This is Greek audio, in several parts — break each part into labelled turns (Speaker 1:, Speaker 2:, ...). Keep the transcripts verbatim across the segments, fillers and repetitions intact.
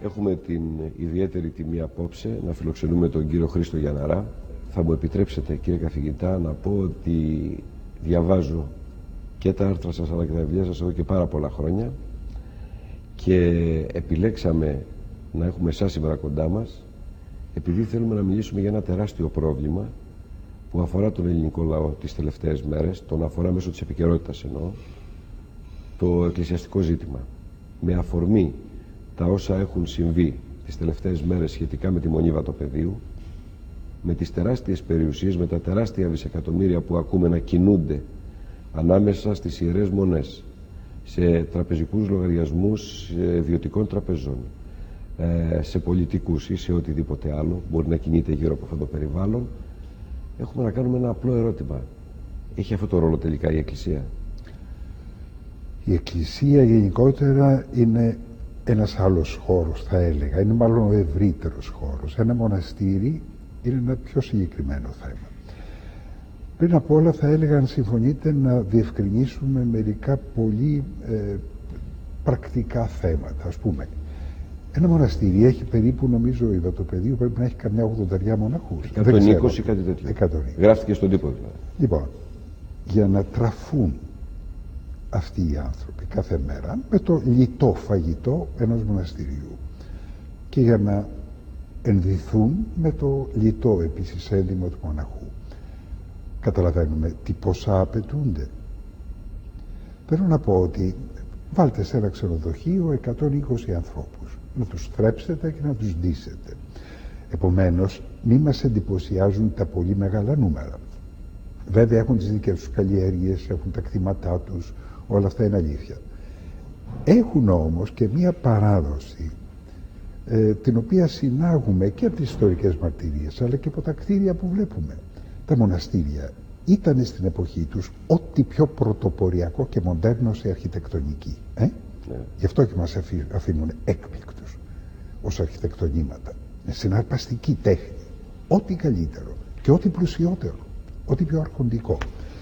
Speaker 1: Έχουμε την ιδιαίτερη τιμή απόψε να φιλοξενούμε τον κύριο Χρήστο Γιανναρά. Θα μου επιτρέψετε, κύριε καθηγητά, να πω ότι διαβάζω και τα άρθρα σας αλλά και τα βιβλία σας εδώ και πάρα πολλά χρόνια και επιλέξαμε να έχουμε εσάς σήμερα κοντά μας επειδή θέλουμε να μιλήσουμε για ένα τεράστιο πρόβλημα που αφορά τον ελληνικό λαό τις τελευταίες μέρες, τον αφορά μέσω της επικαιρότητας εννοώ, το εκκλησιαστικό ζήτημα. Με αφορμή τα όσα έχουν συμβεί τις τελευταίες μέρες σχετικά με τη Μονή Βατοπεδίου, με τις τεράστιες περιουσίες, με τα τεράστια δισεκατομμύρια που ακούμε να κινούνται ανάμεσα στις ιερές μονές, σε τραπεζικούς λογαριασμούς ιδιωτικών τραπεζών, σε πολιτικούς ή σε οτιδήποτε άλλο μπορεί να κινείται γύρω από αυτό το περιβάλλον, έχουμε να κάνουμε ένα απλό ερώτημα. Έχει αυτό το ρόλο τελικά η Εκκλησία?
Speaker 2: Η Εκκλησία γενικότερα είναι ένας άλλος χώρος, θα έλεγα. Είναι μάλλον ο ευρύτερος χώρος. Ένα μοναστήρι είναι ένα πιο συγκεκριμένο θέμα. Πριν απ' όλα θα έλεγα, αν συμφωνείτε, να διευκρινίσουμε μερικά πολύ ε, πρακτικά θέματα. Ας πούμε, ένα μοναστήρι έχει περίπου, νομίζω, η Βατοπεδίου πρέπει να έχει καμιά ογδονταριά μοναχούς.
Speaker 1: εκατόν είκοσι κάτι τέτοιο.
Speaker 2: εκατόν είκοσι.
Speaker 1: Γράφτηκε στον τύπο δηλαδή.
Speaker 2: Λοιπόν, για να τραφούν αυτοί οι άνθρωποι κάθε μέρα με το λιτό φαγητό ενός μοναστηριού και για να ενδυθούν με το λιτό επίσης ένδυμα του μοναχού. Καταλαβαίνουμε τι ποσά απαιτούνται. Θέλω να πω ότι βάλτε σε ένα ξενοδοχείο εκατόν είκοσι ανθρώπους, να τους θρέψετε και να τους ντύσετε. Επομένως, μη μας εντυπωσιάζουν τα πολύ μεγάλα νούμερα. Βέβαια έχουν τις δικές τους καλλιέργειες, έχουν τα κτήματά τους, όλα αυτά είναι αλήθεια. Έχουν όμως και μία παράδοση ε, την οποία συνάγουμε και από τις ιστορικές μαρτυρίες αλλά και από τα κτίρια που βλέπουμε. Τα μοναστήρια ήταν στην εποχή τους ό,τι πιο πρωτοποριακό και μοντέρνο σε αρχιτεκτονική. Ε? Ναι. Γι' αυτό και μας αφήνουν έκπληκτους ως αρχιτεκτονήματα. Με συναρπαστική τέχνη. Ό,τι καλύτερο και ό,τι πλουσιότερο, ό,τι πιο αρχοντικό.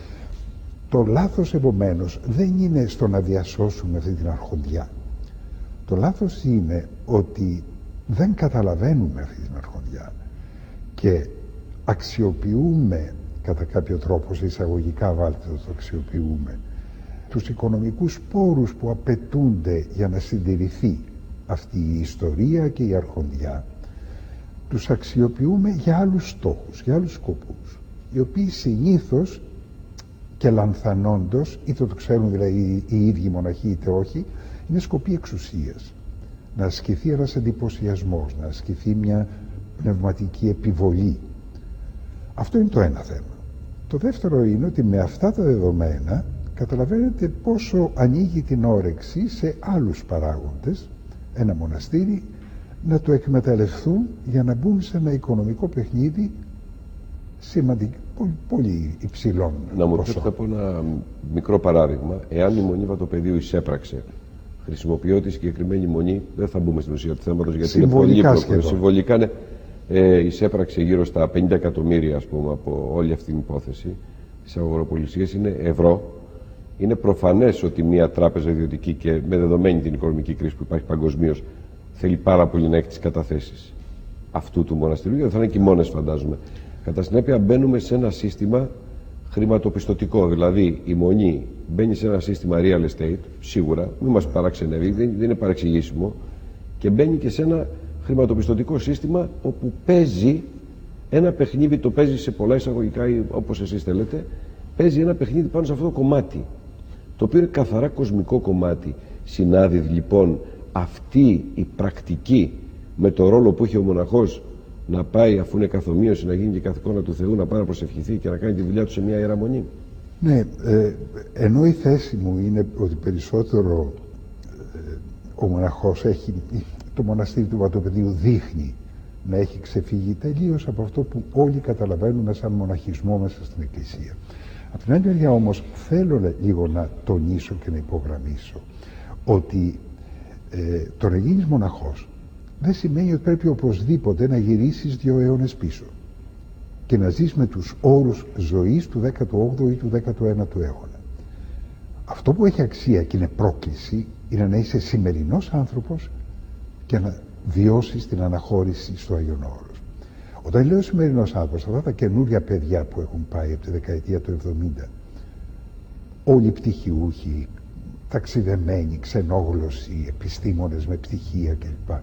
Speaker 2: Το λάθος επομένως δεν είναι στο να διασώσουμε αυτή την αρχοντιά. Το λάθος είναι ότι δεν καταλαβαίνουμε αυτή την αρχοντιά και αξιοποιούμε κατά κάποιο τρόπο, σε εισαγωγικά βάλτε το, το αξιοποιούμε, τους οικονομικούς πόρους που απαιτούνται για να συντηρηθεί αυτή η ιστορία και η αρχοντιά, τους αξιοποιούμε για άλλους στόχους, για άλλους σκοπούς, οι οποίοι συνήθως και λανθανόντως, είτε το ξέρουν δηλαδή οι ίδιοι μοναχοί είτε όχι, είναι σκοποί εξουσίας. Να ασκηθεί ένας εντυπωσιασμός, να ασκηθεί μια πνευματική επιβολή. Αυτό είναι το ένα θέμα. Το δεύτερο είναι ότι με αυτά τα δεδομένα καταλαβαίνετε πόσο ανοίγει την όρεξη σε άλλους παράγοντες ένα μοναστήρι να το εκμεταλλευτούν για να μπουν σε ένα οικονομικό παιχνίδι σημαντικό, πολύ, πολύ υψηλών.
Speaker 1: Να μου πείτε από ένα μικρό παράδειγμα. Εάν η Μονή Βατοπεδίου εισέπραξε, χρησιμοποιώ τη συγκεκριμένη μονή, δεν θα μπούμε στην ουσία του θέματος γιατί είναι πολύ πρόκειται. Συμβολικά ναι, ε, εισέπραξε γύρω στα πενήντα εκατομμύρια ας πούμε, από όλη αυτή την υπόθεση της αγοροπολισίας, είναι ευρώ. Είναι προφανές ότι μια τράπεζα ιδιωτική και με δεδομένη την οικονομική κρίση που υπάρχει παγκοσμίως θέλει πάρα πολύ να έχει τις καταθέσεις αυτού του μοναστηριού, γιατί θα είναι και οι μόνες, φαντάζομαι. Κατά συνέπεια, μπαίνουμε σε ένα σύστημα χρηματοπιστωτικό. Δηλαδή, η Μονή μπαίνει σε ένα σύστημα real estate, σίγουρα, μην μας παραξενεύει, δεν, δεν είναι παρεξηγήσιμο, και μπαίνει και σε ένα χρηματοπιστωτικό σύστημα όπου παίζει ένα παιχνίδι, το παίζει σε πολλά εισαγωγικά ή όπως εσείς θέλετε, παίζει ένα παιχνίδι πάνω σε αυτό το κομμάτι, το οποίο είναι καθαρά κοσμικό κομμάτι. Συνάδει λοιπόν αυτή η πρακτική με το ρόλο που έχει ο μοναχός να πάει, αφού είναι καθομοίωση, να γίνει και καθηκόνα του Θεού, να πάει να προσευχηθεί και να κάνει τη δουλειά του σε μια Ιερά Μονή.
Speaker 2: Ναι, ε, ενώ η θέση μου είναι ότι περισσότερο ε, ο μοναχός έχει, το μοναστήρι του Βατοπεδίου δείχνει να έχει ξεφύγει τελείως από αυτό που όλοι καταλαβαίνουμε σαν μοναχισμό μέσα στην Εκκλησία. Από την άλλη μεριά όμως θέλω λίγο να τονίσω και να υπογραμμίσω ότι ε, το να γίνεις μοναχός δεν σημαίνει ότι πρέπει οπωσδήποτε να γυρίσεις δύο αιώνες πίσω και να ζεις με τους όρους ζωής του δέκατου όγδοου ή του δέκατου ένατου αιώνα. Αυτό που έχει αξία και είναι πρόκληση είναι να είσαι σημερινός άνθρωπος και να βιώσει στην αναχώρηση στο Άγιον Όρος. Όταν λέω σημερινός άνθρωπος, αυτά τα καινούρια παιδιά που έχουν πάει από τη δεκαετία του εβδομήντα, όλοι πτυχιούχοι, ταξιδεμένοι, ξενόγλωσσοι, επιστήμονες με πτυχία κλπ.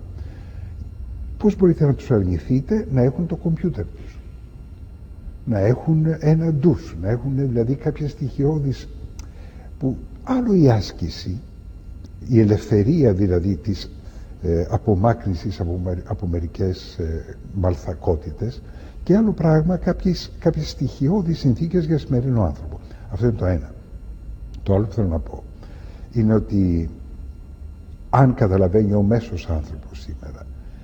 Speaker 2: Πώς μπορείτε να τους αρνηθείτε να έχουν το κομπιούτερ τους, να έχουν ένα ντους, να έχουν δηλαδή κάποια στοιχειώδεις που άλλο η άσκηση, η ελευθερία δηλαδή της ε, απομάκρυνσης από, από μερικές ε, μαλθακότητες και άλλο πράγμα κάποιες, κάποιες στοιχειώδεις συνθήκες για σημερινό άνθρωπο. Αυτό είναι το ένα. Το άλλο που θέλω να πω είναι ότι αν καταλαβαίνει ο μέσος άνθρωπος σήμερα,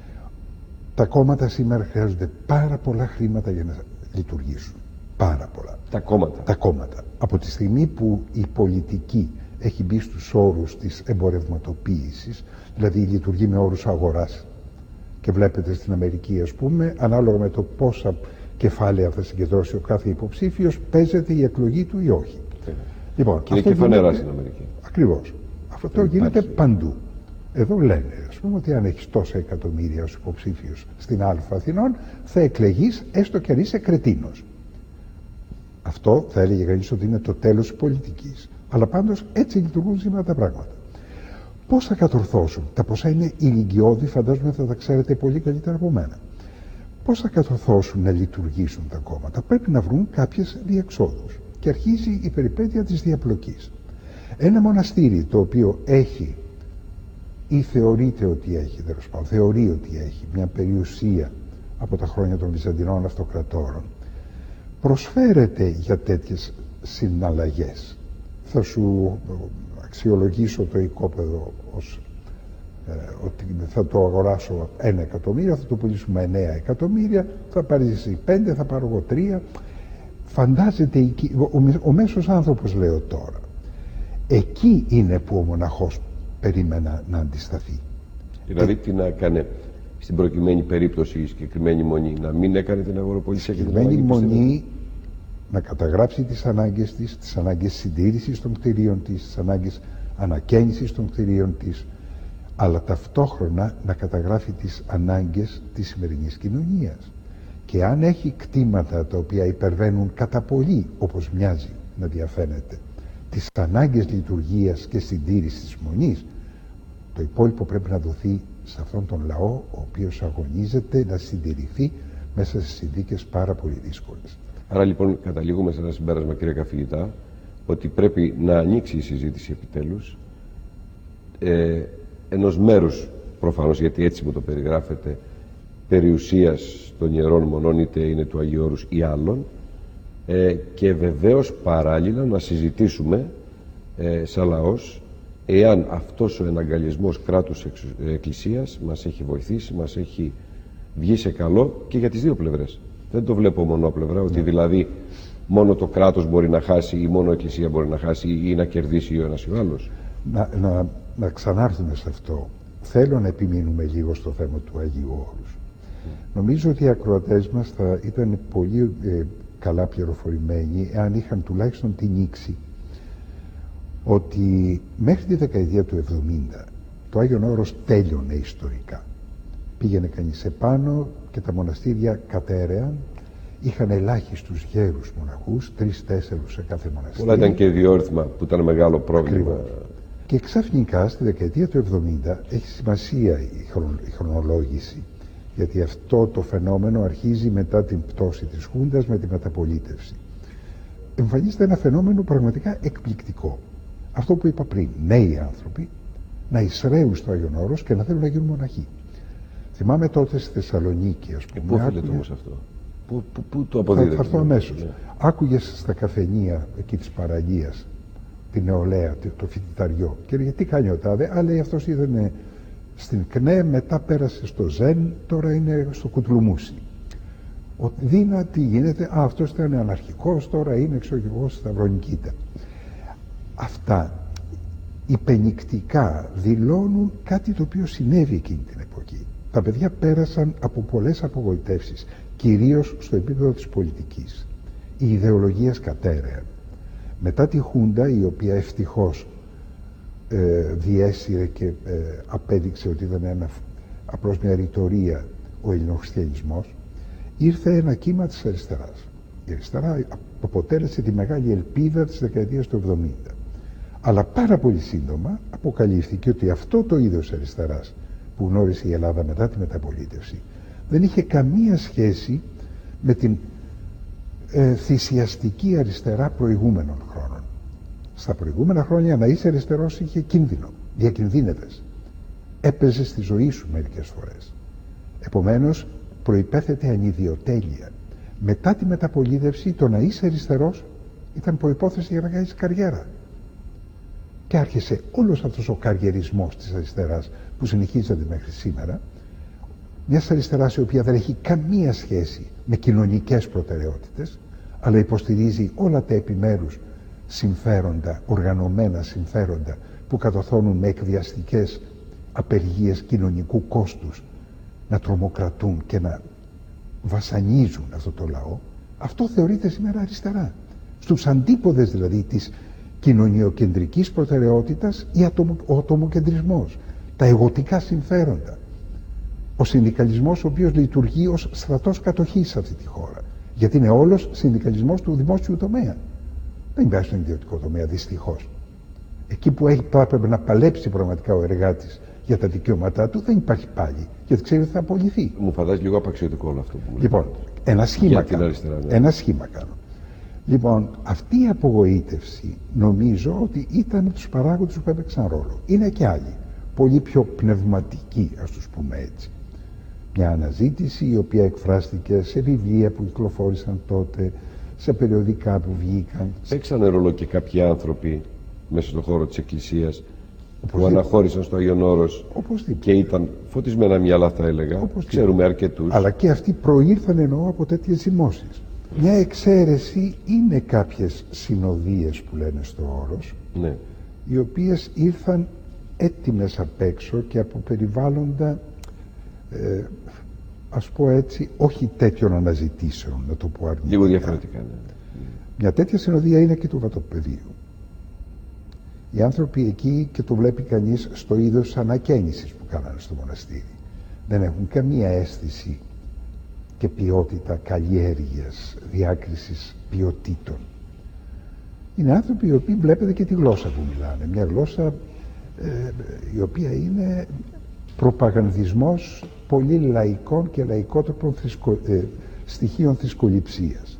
Speaker 2: τα κόμματα σήμερα χρειάζονται πάρα πολλά χρήματα για να λειτουργήσουν. Πάρα πολλά.
Speaker 1: Τα κόμματα.
Speaker 2: Τα κόμματα. Από τη στιγμή που η πολιτική έχει μπει στους όρους της εμπορευματοποίησης, δηλαδή λειτουργεί με όρους αγοράς, και βλέπετε στην Αμερική, ας πούμε, ανάλογα με το πόσα κεφάλαια θα συγκεντρώσει ο κάθε υποψήφιος, παίζεται η εκλογή του ή όχι.
Speaker 1: Yeah.
Speaker 2: Λοιπόν,
Speaker 1: και είναι και φανερά στην Αμερική.
Speaker 2: Ακριβώς. Αυτό γίνεται παντού. Εδώ λένε, ας πούμε, ότι αν έχεις τόσα εκατομμύρια ως υποψήφιος στην Α Αθηνών, θα εκλεγείς έστω και αν είσαι κρετίνος. Αυτό θα έλεγε κανείς ότι είναι το τέλος της πολιτικής. Αλλά πάντως έτσι λειτουργούν σήμερα τα πράγματα. Πώς θα κατορθώσουν, τα ποσά είναι ηλικιώδη, φαντάζομαι θα τα ξέρετε πολύ καλύτερα από μένα. Πώς θα κατορθώσουν να λειτουργήσουν τα κόμματα, πρέπει να βρουν κάποιες διεξόδους. Και αρχίζει η περιπέτεια της διαπλοκής. Ένα μοναστήρι το οποίο έχει ή θεωρείται ότι έχει, τέλος πάντων, θεωρεί ότι έχει μια περιουσία από τα χρόνια των Βυζαντινών αυτοκρατόρων, προσφέρεται για τέτοιες συναλλαγές. Θα σου αξιολογήσω το οικόπεδο ως ε, ότι θα το αγοράσω ένα εκατομμύριο, θα το πουλήσουμε εννέα εκατομμύρια, θα πάρεις εσύ πέντε, θα πάρω εγώ τρία. Φαντάζεται, ο, ο, ο μέσος άνθρωπος, λέω τώρα, εκεί είναι που ο μοναχός περίμενα να αντισταθεί.
Speaker 1: Δηλαδή
Speaker 2: ε,
Speaker 1: τι να έκανε στην προκειμένη περίπτωση η συγκεκριμένη μονή, να μην έκανε την αγοροπολισία και την
Speaker 2: αλλαγή μονή να καταγράψει τις ανάγκες της, τις ανάγκες συντήρησης των κτηρίων της, τις ανάγκες ανακαίνησης των κτηρίων της, αλλά ταυτόχρονα να καταγράφει τις ανάγκες της σημερινής κοινωνίας. Και αν έχει κτήματα τα οποία υπερβαίνουν κατά πολύ, όπως μοιάζει να διαφαίνεται, τις ανάγκες λειτουργίας και συντήρησης της μονής, το υπόλοιπο πρέπει να δοθεί σε αυτόν τον λαό, ο οποίος αγωνίζεται να συντηρηθεί μέσα σε συνθήκες πάρα πολύ δύσκολες.
Speaker 1: Άρα λοιπόν καταλήγουμε σε ένα συμπέρασμα, κύριε καθηγητά, ότι πρέπει να ανοίξει η συζήτηση επιτέλους ε, ενός μέρους, προφανώς γιατί έτσι μου το περιγράφεται, περιουσίας των Ιερών Μονών, είτε είναι του Αγίου Όρους ή άλλων, ε, και βεβαίως παράλληλα να συζητήσουμε ε, σαν λαός εάν αυτός ο εναγκαλισμός κράτους εκκλησίας μας έχει βοηθήσει, μας έχει βγει σε καλό και για τις δύο πλευρές. Δεν το βλέπω μονόπλευρα, ότι δηλαδή μόνο το κράτος μπορεί να χάσει ή μόνο η εκκλησία μπορεί να χάσει ή να κερδίσει ο ένας ή ο άλλος.
Speaker 2: Να, να, να ξανάρθουμε σε αυτό. Θέλω να επιμείνουμε λίγο στο θέμα του Αγίου Όρους. Mm. Νομίζω ότι οι ακροατές μας θα ήταν πολύ ε, καλά πληροφορημένοι εάν είχαν τουλάχιστον την νήξη ότι μέχρι τη δεκαετία του εβδομήντα το Άγιον Όρος τέλειωνε ιστορικά. Πήγαινε κανείς επάνω και τα μοναστήρια κατέρεαν, είχαν ελάχιστους γέρους μοναχούς, τρεις-τέσσερους σε κάθε μοναστήρι.
Speaker 1: Πολλά ήταν και διόρθμα που ήταν μεγάλο πρόβλημα.
Speaker 2: Ακριβώς. Και ξαφνικά στη δεκαετία του εβδομήντα έχει σημασία η, χρον, η χρονολόγηση, γιατί αυτό το φαινόμενο αρχίζει μετά την πτώση της Χούντας με τη μεταπολίτευση. Εμφανίζεται ένα φαινόμενο πραγματικά εκπληκτικό. Αυτό που είπα πριν, νέοι άνθρωποι να εισραίουν στο Άγιον Όρος και να θέλουν να γίνουν μοναχοί. Θυμάμαι τότε στη Θεσσαλονίκη, ας πούμε.
Speaker 1: Ε, πού οφείλεται άκουγε... όμως αυτό, πού, πού, πού το αποδίδεται?
Speaker 2: Θα, θα έρθω αμέσως.
Speaker 1: Ναι.
Speaker 2: Άκουγες στα καφενεία εκεί της παραλίας, την νεολαία, το φοιτηταριό, και γιατί κάνει ο τάδε, α, λέει, αυτός ήταν στην ΚΝΕ, μετά πέρασε στο ΖΕΝ, τώρα είναι στο Κουτλουμούσι. Ο Δίνα τι γίνεται, α, αυτός ήταν αναρχικός, τώρα είναι εξωγικός σταυρονικήτα. Αυτά υπενικτικά δηλώνουν κάτι το οποίο συνέβη εκείνη την εποχή. Τα παιδιά πέρασαν από πολλές απογοητεύσεις, κυρίως στο επίπεδο της πολιτικής. Η ιδεολογία κατέρεαν. Μετά τη Χούντα, η οποία ευτυχώς ε, διέσυρε και ε, απέδειξε ότι ήταν ένα απλώς μια ρητορία ο ελληνοχριστιανισμός, ήρθε ένα κύμα της αριστεράς. Η αριστερά αποτέλεσε τη μεγάλη ελπίδα της δεκαετίας του εβδομήντα. Αλλά πάρα πολύ σύντομα αποκαλύφθηκε ότι αυτό το είδος αριστεράς που γνώρισε η Ελλάδα μετά τη μεταπολίτευση δεν είχε καμία σχέση με την ε, θυσιαστική αριστερά προηγούμενων χρόνων. Στα προηγούμενα χρόνια να είσαι αριστερός είχε κίνδυνο, διακινδύνευες. Έπαιζε στη ζωή σου μερικές φορές. Επομένως προϋπέθεται ανιδιοτέλεια. Μετά τη μεταπολίτευση το να είσαι αριστερός ήταν προϋπόθεση για να κάνεις καριέρα. Και άρχισε όλος αυτός ο καριερισμός της αριστεράς που συνεχίζεται μέχρι σήμερα, μιας αριστεράς η οποία δεν έχει καμία σχέση με κοινωνικές προτεραιότητες, αλλά υποστηρίζει όλα τα επιμέρους συμφέροντα, οργανωμένα συμφέροντα που κατορθώνουν με εκβιαστικές απεργίες κοινωνικού κόστους να τρομοκρατούν και να βασανίζουν αυτό το λαό. Αυτό θεωρείται σήμερα αριστερά. Στους αντίποδες δηλαδή της κοινωνιοκεντρικής προτεραιότητας ή ο ατομοκεντρισμός, τα εγωτικά συμφέροντα, ο συνδικαλισμός ο οποίος λειτουργεί ως στρατός κατοχής σε αυτή τη χώρα, γιατί είναι όλος συνδικαλισμός του δημόσιου τομέα. Δεν υπάρχει στον ιδιωτικό τομέα, δυστυχώς. Εκεί που έχει, θα έπρεπε να παλέψει πραγματικά ο εργάτης για τα δικαιώματά του, δεν υπάρχει πάλι, γιατί ξέρει ότι θα απολυθεί.
Speaker 1: Μου φαντάζει λίγο απαξιωτικό όλο αυτό που μου
Speaker 2: Λοιπόν, ένα σχήμα, κάνω.
Speaker 1: Αριστερά, ναι.
Speaker 2: ένα σχήμα κάνω. Λοιπόν, αυτή η απογοήτευση νομίζω ότι ήταν από τους παράγοντες που έπαιξαν ρόλο. Είναι και άλλοι, πολύ πιο πνευματικοί, ας τους πούμε έτσι. Μια αναζήτηση η οποία εκφράστηκε σε βιβλία που κυκλοφόρησαν τότε, σε περιοδικά που βγήκαν.
Speaker 1: Παίξανε ρόλο και κάποιοι άνθρωποι μέσα στον χώρο της Εκκλησίας που
Speaker 2: Οπωσδήποτε.
Speaker 1: αναχώρησαν στο Άγιον Όρος και ήταν φωτισμένα μυαλά, θα έλεγα.
Speaker 2: Οπωσδήποτε.
Speaker 1: Ξέρουμε αρκετούς.
Speaker 2: Αλλά και αυτοί προήλθαν εννοώ από τέτοιες ζυμώσεις. Μια εξαίρεση είναι κάποιες συνοδείες που λένε στο Όρος,
Speaker 1: Ναι.
Speaker 2: οι οποίες ήρθαν έτοιμες απ' έξω και από περιβάλλοντα, ε, ας πω έτσι, όχι τέτοιων αναζητήσεων, να το πω αρνητικά.
Speaker 1: Λίγο διαφορετικά, ναι.
Speaker 2: Μια τέτοια συνοδεία είναι και του Βατοπεδίου. Οι άνθρωποι εκεί, και το βλέπει κανείς στο είδος ανακαίνησης που κάνανε στο μοναστήρι, δεν έχουν καμία αίσθηση και ποιότητα καλλιέργειας, διάκρισης ποιοτήτων. Είναι άνθρωποι οι οποίοι βλέπετε και τη γλώσσα που μιλάνε. Μια γλώσσα ε, η οποία είναι προπαγανδισμός πολύ λαϊκών και λαϊκότροπων θρησκο, ε, στοιχείων θρησκοληψίας.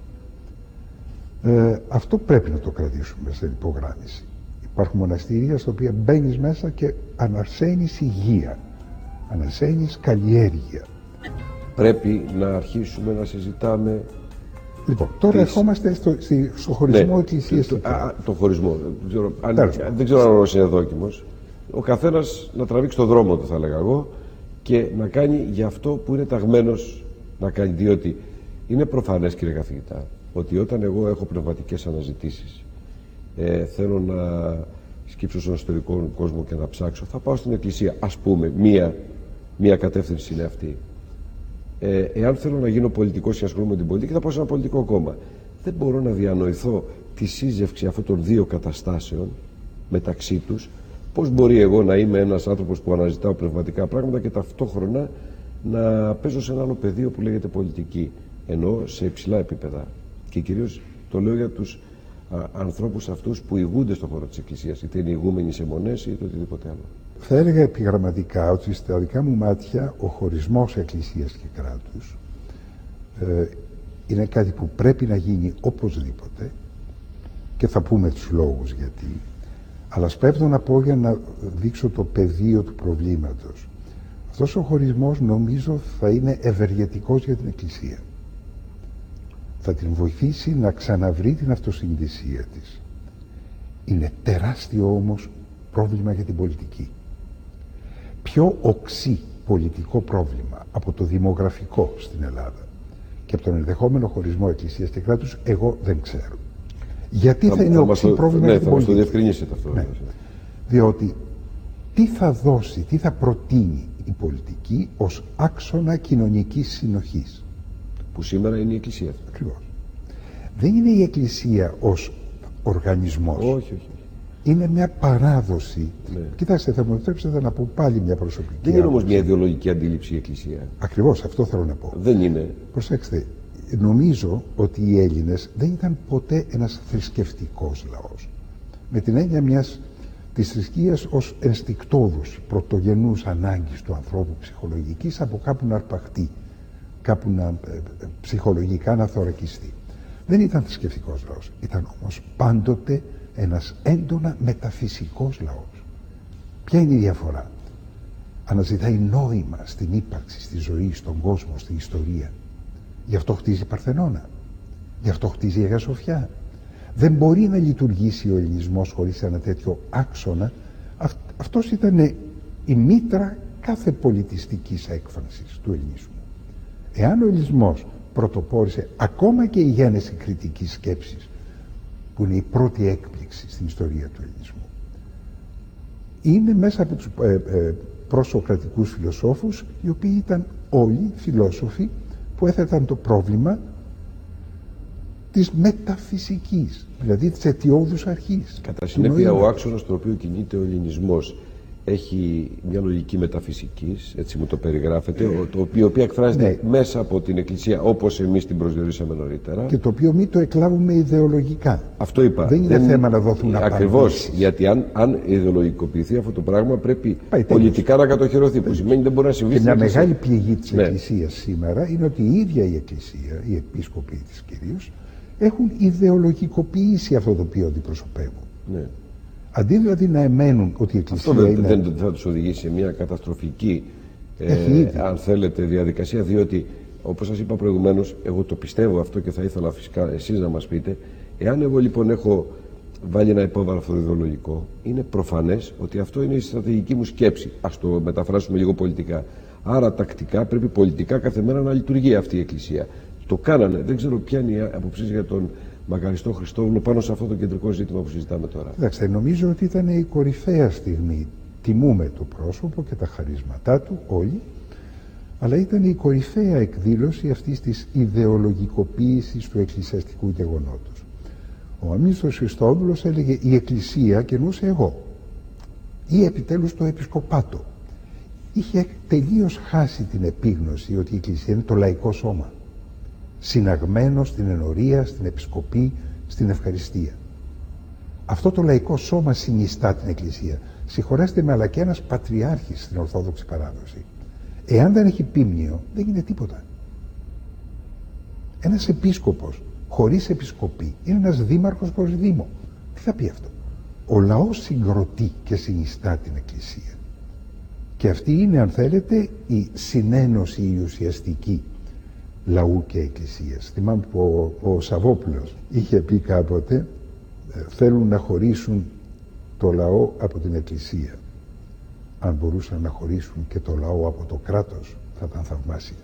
Speaker 2: Ε, αυτό πρέπει να το κρατήσουμε στην υπογράμμιση. Υπάρχουν μοναστήρια στα οποία μπαίνεις μέσα και αναρσένεις υγεία, αναρσένεις καλλιέργεια.
Speaker 1: Πρέπει να αρχίσουμε να συζητάμε.
Speaker 2: Λοιπόν, τώρα
Speaker 1: τις...
Speaker 2: ερχόμαστε στο, στο χωρισμό
Speaker 1: ναι,
Speaker 2: εκκλησίας
Speaker 1: το,
Speaker 2: και κράτους.
Speaker 1: το χωρισμό. Δεν ξέρω αν,
Speaker 2: Τέλος.
Speaker 1: δεν ξέρω αν ο Ρώσος είναι δόκιμος. Ο καθένας να τραβήξει το δρόμο του, θα έλεγα εγώ, και να κάνει για αυτό που είναι ταγμένος να κάνει. Διότι είναι προφανές, κύριε καθηγητά, ότι όταν εγώ έχω πνευματικές αναζητήσεις, ε, θέλω να σκύψω στον ιστορικό κόσμο και να ψάξω, θα πάω στην εκκλησία. Ας πούμε, μία, μία κατεύθυνση είναι αυτή. Ε, εάν θέλω να γίνω πολιτικός και ασχολούμαι με την πολιτική, θα πάω σε ένα πολιτικό κόμμα. Δεν μπορώ να διανοηθώ τη σύζευξη αυτών των δύο καταστάσεων μεταξύ τους. Πώς μπορεί εγώ να είμαι ένας άνθρωπος που αναζητάω πνευματικά πράγματα και ταυτόχρονα να παίζω σε ένα άλλο πεδίο που λέγεται πολιτική, ενώ σε υψηλά επίπεδα. Και κυρίως το λέω για τους α, ανθρώπους αυτούς που ηγούνται στον χώρο της Εκκλησίας, είτε είναι ηγούμενοι σε μονές είτε οτιδήποτε άλλο.
Speaker 2: Θα έλεγα επιγραμματικά ότι στα δικά μου μάτια ο χωρισμός εκκλησίας και κράτους ε, είναι κάτι που πρέπει να γίνει οπωσδήποτε, και θα πούμε τους λόγους γιατί, αλλά σπέβδω να πω για να δείξω το πεδίο του προβλήματος. Αυτός ο χωρισμός νομίζω θα είναι ευεργετικός για την Εκκλησία. Θα την βοηθήσει να ξαναβρει την αυτοσυνειδησία της. Είναι τεράστιο όμως πρόβλημα για την πολιτική. Πιο οξύ πολιτικό πρόβλημα από το δημογραφικό στην Ελλάδα και από τον ενδεχόμενο χωρισμό εκκλησίας και κράτους, εγώ δεν ξέρω. Γιατί θα, θα είναι θα οξύ το, πρόβλημα
Speaker 1: ναι,
Speaker 2: για την
Speaker 1: θα
Speaker 2: πολιτική.
Speaker 1: Ναι, θα μας το διευκρινίσετε αυτό.
Speaker 2: Ναι. Διότι τι θα δώσει, τι θα προτείνει η πολιτική ως άξονα κοινωνικής συνοχής.
Speaker 1: Που σήμερα είναι η Εκκλησία.
Speaker 2: Ακριβώς. Δεν είναι η Εκκλησία ως οργανισμός.
Speaker 1: Όχι, όχι.
Speaker 2: Είναι μια παράδοση.
Speaker 1: Ναι.
Speaker 2: Κοιτάξτε, θα μου επιτρέψετε να πω πάλι μια προσωπική.
Speaker 1: Δεν είναι όμως μια ιδεολογική αντίληψη η Εκκλησία.
Speaker 2: Ακριβώς, αυτό θέλω να πω.
Speaker 1: Δεν είναι.
Speaker 2: Προσέξτε, νομίζω ότι οι Έλληνες δεν ήταν ποτέ ένας θρησκευτικός λαός. Με την έννοια μιας της θρησκείας ως ενστικτόδους, πρωτογενούς ανάγκης του ανθρώπου ψυχολογικής, από κάπου να αρπαχτεί, κάπου να ε, ψυχολογικά να θωρακιστεί. Δεν ήταν θρησκευτικός λαός. Ήταν όμως πάντοτε ένας έντονα μεταφυσικός λαός. Ποια είναι η διαφορά? Αναζητάει νόημα στην ύπαρξη, στη ζωή, στον κόσμο, στην ιστορία. Γι' αυτό χτίζει η Παρθενώνα. Γι' αυτό χτίζει η Αγία Σοφιά. Δεν μπορεί να λειτουργήσει ο ελληνισμός χωρίς ένα τέτοιο άξονα. Αυτ, αυτός ήταν η μήτρα κάθε πολιτιστικής έκφρασης του ελληνισμού. Εάν ο ελληνισμός πρωτοπόρησε ακόμα και η γένεση κριτικής σκέψης, που είναι η πρώτη έκπληξη στην ιστορία του ελληνισμού, είναι μέσα από τους ε, ε, προσοκρατικούς φιλοσόφους, οι οποίοι ήταν όλοι φιλόσοφοι που έθεταν το πρόβλημα της μεταφυσικής, δηλαδή της αιτιώδους αρχής.
Speaker 1: Κατά συνέπεια, ο άξονας στον οποίο κινείται ο ελληνισμός έχει μια λογική μεταφυσικής, έτσι μου το περιγράφετε, ε, το οποίο, η οποία εκφράζεται ναι. μέσα από την Εκκλησία, όπως εμείς την προσδιορίσαμε νωρίτερα.
Speaker 2: Και το οποίο μην το εκλάβουμε ιδεολογικά.
Speaker 1: Αυτό είπα.
Speaker 2: Δεν είναι Δεν... θέμα να δοθούν απαντήσεις.
Speaker 1: Ακριβώς, γιατί αν, αν ιδεολογικοποιηθεί αυτό το πράγμα, πρέπει Πάει, πολιτικά να κατοχυρωθεί, που σημαίνει δεν μπορεί να συμβεί.
Speaker 2: Και μια μεγάλη πληγή της
Speaker 1: ναι.
Speaker 2: Εκκλησίας σήμερα είναι ότι η ίδια η Εκκλησία, οι επίσκοποι της κυρίως, έχουν ιδεολογικοποιήσει αυτό το οποίο αντιπροσωπεύουν. Ναι. Αντί δηλαδή να εμένουν ότι η Εκκλησία
Speaker 1: αυτό δεν,
Speaker 2: είναι...
Speaker 1: δεν θα τους οδηγήσει σε μια καταστροφική ε, αν θέλετε διαδικασία, διότι όπως σας είπα προηγουμένως, εγώ το πιστεύω αυτό και θα ήθελα φυσικά εσείς να μας πείτε. Εάν εγώ λοιπόν έχω βάλει ένα υπόβαθρο αυτό το ιδεολογικό, είναι προφανές ότι αυτό είναι η στρατηγική μου σκέψη. Ας το μεταφράσουμε λίγο πολιτικά. Άρα τακτικά πρέπει πολιτικά κάθε μέρα να λειτουργεί αυτή η Εκκλησία. Το κάνανε. Δεν ξέρω ποια είναι η άποψή για τον Μακαριστό Χριστόβουλο πάνω σε αυτό το κεντρικό ζήτημα που συζητάμε τώρα.
Speaker 2: Κοιτάξτε, νομίζω ότι ήταν η κορυφαία στιγμή. Τιμούμε το πρόσωπο και τα χαρίσματά του όλοι, αλλά ήταν η κορυφαία εκδήλωση αυτής της ιδεολογικοποίησης του εκκλησιαστικού γεγονότος. Ο Αμήνιστος Χριστόβουλος έλεγε η Εκκλησία, και εννοούσε εγώ, ή επιτέλους το Επισκοπάτο. Είχε τελείως χάσει την επίγνωση ότι η Εκκλησία είναι το λαϊκό σώμα, συναγμένο στην ενορία, στην επισκοπή, στην ευχαριστία. Αυτό το λαϊκό σώμα συνιστά την Εκκλησία. Συγχωρέστε με, αλλά και ένας πατριάρχης στην Ορθόδοξη παράδοση, εάν δεν έχει πίμνιο, δεν γίνεται τίποτα. Ένας επίσκοπος χωρίς επισκοπή είναι ένας δήμαρχος χωρίς δήμο. Τι θα πει αυτό? Ο λαός συγκροτεί και συνιστά την Εκκλησία. Και αυτή είναι, αν θέλετε, η συνένωση η ουσιαστική λαού και Εκκλησίας. Θυμάμαι που ο, ο Σαββόπουλος είχε πει κάποτε, θέλουν να χωρίσουν το λαό από την Εκκλησία. Αν μπορούσαν να χωρίσουν και το λαό από το κράτος, θα ήταν θαυμάσια.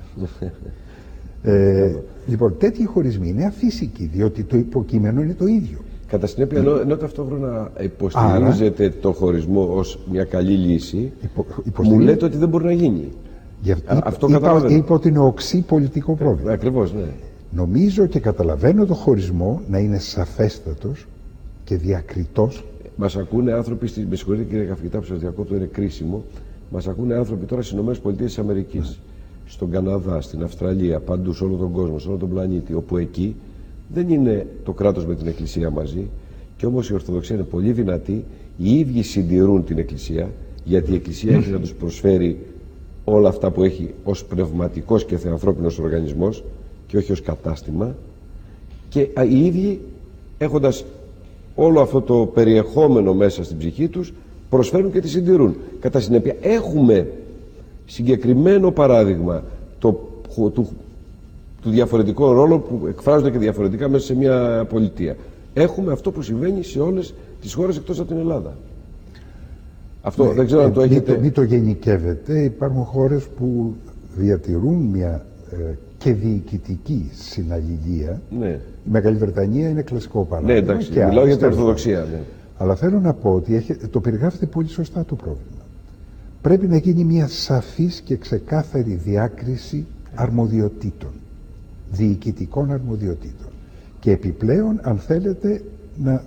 Speaker 2: ε, λοιπόν, τέτοιοι χωρισμοί είναι αφύσικοι, διότι το υποκείμενο είναι το ίδιο.
Speaker 1: Κατά συνέπεια, ενώ, ενώ ταυτόχρονα υποστηρίζετε Άρα, το χωρισμό ως μια καλή λύση, υπο, μου λέτε ότι δεν μπορεί να γίνει.
Speaker 2: Για, Α, αυτό είπα, είπα ότι είναι οξύ πολιτικό πρόβλημα.
Speaker 1: Ε, ακριβώς, ναι.
Speaker 2: Νομίζω και καταλαβαίνω το χωρισμό να είναι σαφέστατος και διακριτός.
Speaker 1: Μας ακούνε άνθρωποι, στη... με συγχωρείτε κύριε καθηγητά που σας διακόπτω, είναι κρίσιμο. Μας ακούνε άνθρωποι τώρα στις ΗΠΑ, ναι. στον Καναδά, στην Αυστραλία, παντού, σε όλο τον κόσμο, σε όλο τον πλανήτη, όπου εκεί δεν είναι το κράτος με την Εκκλησία μαζί, και όμως η Ορθοδοξία είναι πολύ δυνατή, οι ίδιοι συντηρούν την Εκκλησία, γιατί η Εκκλησία έχει να τους προσφέρει όλα αυτά που έχει ως πνευματικός και θεανθρώπινος οργανισμός και όχι ως κατάστημα, και οι ίδιοι έχοντας όλο αυτό το περιεχόμενο μέσα στην ψυχή τους προσφέρουν και τη συντηρούν. Κατά συνέπεια έχουμε συγκεκριμένο παράδειγμα το, του, του διαφορετικού ρόλου που εκφράζονται και διαφορετικά μέσα σε μια πολιτεία. Έχουμε αυτό που συμβαίνει σε όλες τις χώρες εκτός από την Ελλάδα. Αυτό ναι, δεν ξέρω ε, αν το έχετε...
Speaker 2: Μην το, μην το γενικεύετε. Υπάρχουν χώρες που διατηρούν μια ε, και διοικητική συναλληλία. Ναι. Η Μεγάλη Βρετανία είναι κλασικό παράδειγμα.
Speaker 1: Ναι, εντάξει, και μιλάω για την Ορθοδοξία. Ναι.
Speaker 2: Αλλά θέλω να πω ότι έχει, το περιγράφετε πολύ σωστά το πρόβλημα. Πρέπει να γίνει μια σαφής και ξεκάθαρη διάκριση αρμοδιοτήτων, διοικητικών αρμοδιοτήτων. Και επιπλέον, αν θέλετε, να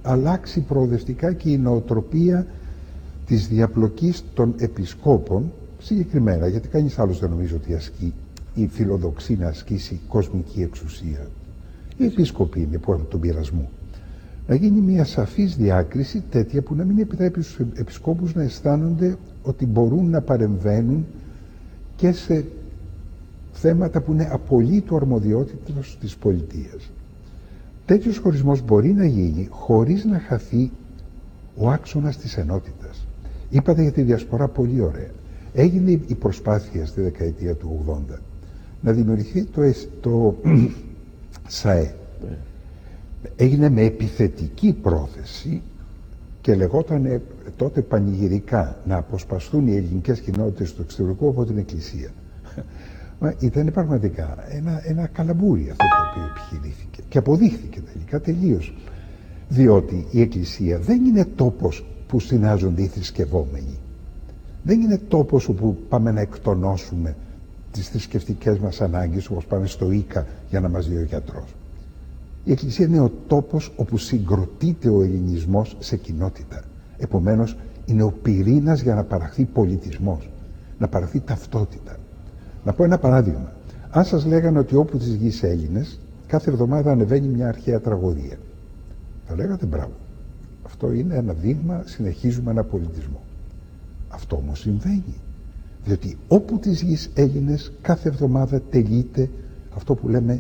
Speaker 2: αλλάξει προοδευτικά και η νοοτροπία της διαπλοκής των επισκόπων συγκεκριμένα, γιατί κανείς άλλος δεν νομίζω ότι ασκεί ή φιλοδοξεί να ασκήσει κοσμική εξουσία. Οι επίσκοποι είναι που έχουν τον πειρασμό. Να γίνει μια σαφής διάκριση τέτοια που να μην επιτρέπει στους επισκόπους να αισθάνονται ότι μπορούν να παρεμβαίνουν και σε θέματα που είναι απολύτου αρμοδιότητας της πολιτείας. Τέτοιος χωρισμός μπορεί να γίνει χωρίς να χαθεί ο άξονας της ενότητας. Είπατε για τη διασπορά πολύ ωραία. Έγινε η προσπάθεια στη δεκαετία του ογδόντα να δημιουργηθεί το, το ΣΑΕ. Έγινε με επιθετική πρόθεση και λεγόταν τότε πανηγυρικά να αποσπαστούν οι ελληνικές κοινότητες του εξωτερικού από την Εκκλησία. Μα ήταν πραγματικά ένα, ένα καλαμπούρι αυτό το οποίο επιχειρήθηκε και αποδείχθηκε τελικά τελείως. Διότι η Εκκλησία δεν είναι τόπος που συνάζονται οι θρησκευόμενοι. Δεν είναι τόπος όπου πάμε να εκτονώσουμε τις θρησκευτικές μας ανάγκες, όπως πάμε στο Ίκα για να μας δει ο γιατρός. Η Εκκλησία είναι ο τόπος όπου συγκροτείται ο ελληνισμός σε κοινότητα. Επομένως, είναι ο πυρήνας για να παραχθεί πολιτισμός, να παραχθεί ταυτότητα. Να πω ένα παράδειγμα. Αν σας λέγανε ότι όπου της γης Έλληνες, κάθε εβδομάδα ανεβαίνει μια αρχαία τραγωδία, θα λέγατε μπράβο. Αυτό είναι ένα δείγμα, συνεχίζουμε ένα πολιτισμό. Αυτό όμως συμβαίνει. Διότι όπου της γης Έλληνες, κάθε εβδομάδα τελείται αυτό που λέμε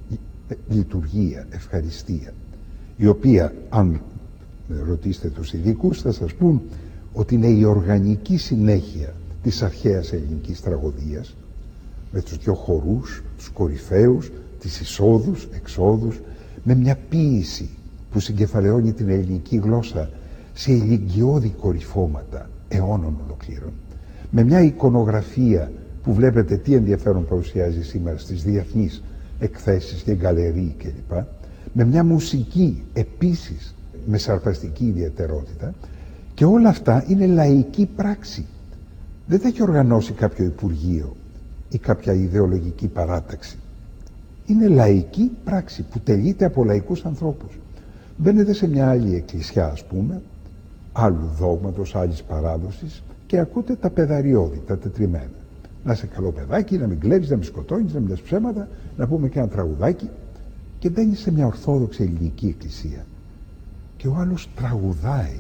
Speaker 2: λειτουργία, ευχαριστία, η οποία, αν ρωτήσετε τους ειδικούς, θα σας πούν ότι είναι η οργανική συνέχεια της αρχαίας ελληνικής τραγωδίας, με τους δυο χορούς, τους κορυφαίους, τις εισόδους, εξόδους, με μια ποίηση που συγκεφαλαιώνει την ελληνική γλώσσα σε ηλικιώδη κορυφώματα αιώνων ολοκλήρων, με μια εικονογραφία που βλέπετε τι ενδιαφέρον παρουσιάζει σήμερα στις διεθνείς εκθέσεις και γκαλερί κλπ, με μια μουσική επίσης με σαρπαστική ιδιαιτερότητα, και όλα αυτά είναι λαϊκή πράξη. Δεν τα έχει οργανώσει κάποιο υπουργείο ή κάποια ιδεολογική παράταξη. Είναι λαϊκή πράξη που τελείται από λαϊκούς ανθρώπους. Μπαίνετε σε μια άλλη εκκλησιά, ας πούμε, άλλου δόγματος, άλλης παράδοσης, και ακούτε τα παιδαριώδη, τα τετριμένα. Να είσαι καλό παιδάκι, να μην κλέβεις, να μην σκοτώνεις, να μην λες ψέματα, να πούμε και ένα τραγουδάκι, και μπαίνεις σε μια ορθόδοξη ελληνική εκκλησία και ο άλλος τραγουδάει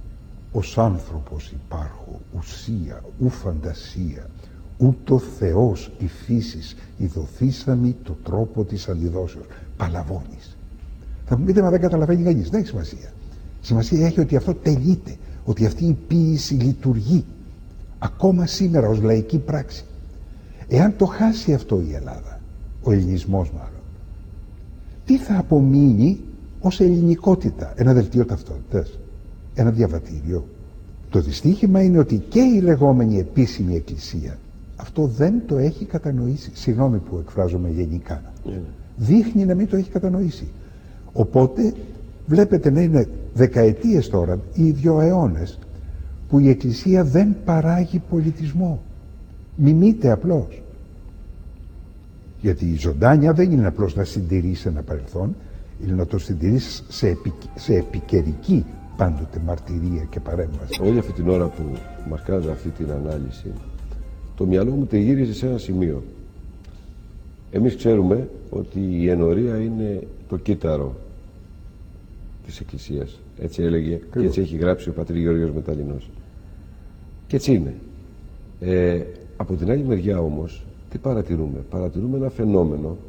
Speaker 2: «Ως άνθρωπος υπάρχω, ουσία, ου φαντασία, ούτω Θεός η φύσης, ειδωθήσαμι το τρόπο της αντιδόσεως». Παλαβώνεις. Θα μου πείτε, μα δεν καταλαβαίνει κανείς. Δεν έχει σημασία. Σημασία έχει ότι αυτό τελείται, ότι αυτή η ποίηση λειτουργεί ακόμα σήμερα ως λαϊκή πράξη. Εάν το χάσει αυτό η Ελλάδα, ο ελληνισμός μάλλον, τι θα απομείνει ως ελληνικότητα? Ένα δελτίο ταυτότητας, ένα διαβατήριο. Το δυστύχημα είναι ότι και η λεγόμενη επίσημη εκκλησία αυτό δεν το έχει κατανοήσει. Συγγνώμη που εκφράζομαι γενικά. Yeah. Δείχνει να μην το έχει κατανοήσει. Οπότε βλέπετε να είναι δεκαετίες τώρα ή δύο αιώνες που η Εκκλησία δεν παράγει πολιτισμό. Μιμείται απλώς. Γιατί η ζωντάνια δεν είναι απλώς να συντηρήσει ένα παρελθόν, είναι να το συντηρήσει σε, επι, σε επικαιρική πάντοτε μαρτυρία και παρέμβαση.
Speaker 1: Όλη αυτή την ώρα που μας κάνατε αυτή την ανάλυση, το μυαλό μου τριγύριζε σε ένα σημείο. Εμείς ξέρουμε ότι η ενορία είναι το κύτταρο της Εκκλησίας. Έτσι έλεγε Κρύβω. Και έτσι έχει γράψει ο πατήρ Γεώργιος Μεταλλινός. Και έτσι είναι. Ε, από την άλλη μεριά όμως, τι παρατηρούμε? Παρατηρούμε ένα φαινόμενο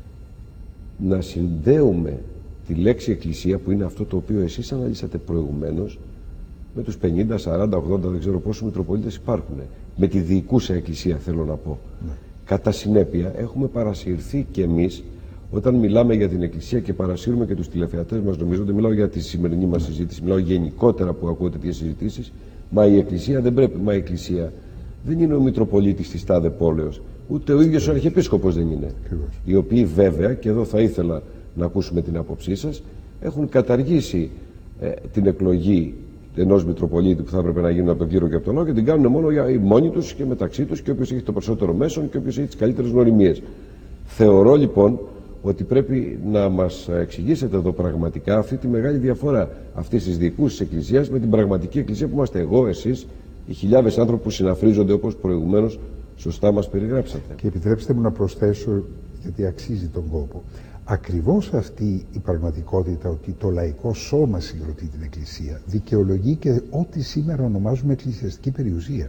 Speaker 1: να συνδέουμε τη λέξη Εκκλησία, που είναι αυτό το οποίο εσείς αναλύσατε προηγουμένως, με τους πενήντα, σαράντα, ογδόντα, δεν ξέρω πόσους Μητροπολίτες υπάρχουν. Με τη διοικούσα Εκκλησία, θέλω να πω. Ναι. Κατά συνέπεια, έχουμε παρασυρθεί κι εμείς, όταν μιλάμε για την Εκκλησία και παρασύρουμε και τους τηλεθεατές μας, νομίζω ότι μιλάω για τη σημερινή μας συζήτηση, μιλάω γενικότερα που ακούω τέτοιες συζητήσεις. Μα η Εκκλησία δεν πρέπει, μα η Εκκλησία δεν είναι ο Μητροπολίτης της τάδε πόλεως, ούτε ο ίδιος ο Αρχιεπίσκοπος δεν είναι. Ακριβώς. Οι οποίοι βέβαια, και εδώ θα ήθελα να ακούσουμε την άποψή σας, έχουν καταργήσει ε, την εκλογή ενός Μητροπολίτη που θα έπρεπε να γίνουν από τον κλήρο και από τον λαό, και την κάνουν μόνο για οι μόνοι τους και μεταξύ τους, και όποιος έχει το περισσότερο μέσον και όποιος έχει τις καλύτερες γνωριμίες. Θεωρώ λοιπόν ότι πρέπει να μας εξηγήσετε εδώ πραγματικά αυτή τη μεγάλη διαφορά αυτής της διοικούσης εκκλησίας με την πραγματική εκκλησία που είμαστε εγώ, εσείς, οι χιλιάδες άνθρωποι που συναφρίζονται όπως προηγουμένως σωστά μας περιγράψατε.
Speaker 2: Και επιτρέψτε μου να προσθέσω, γιατί αξίζει τον κόπο, ακριβώς αυτή η πραγματικότητα ότι το λαϊκό σώμα συγκροτεί την Εκκλησία δικαιολογεί και ό,τι σήμερα ονομάζουμε εκκλησιαστική περιουσία.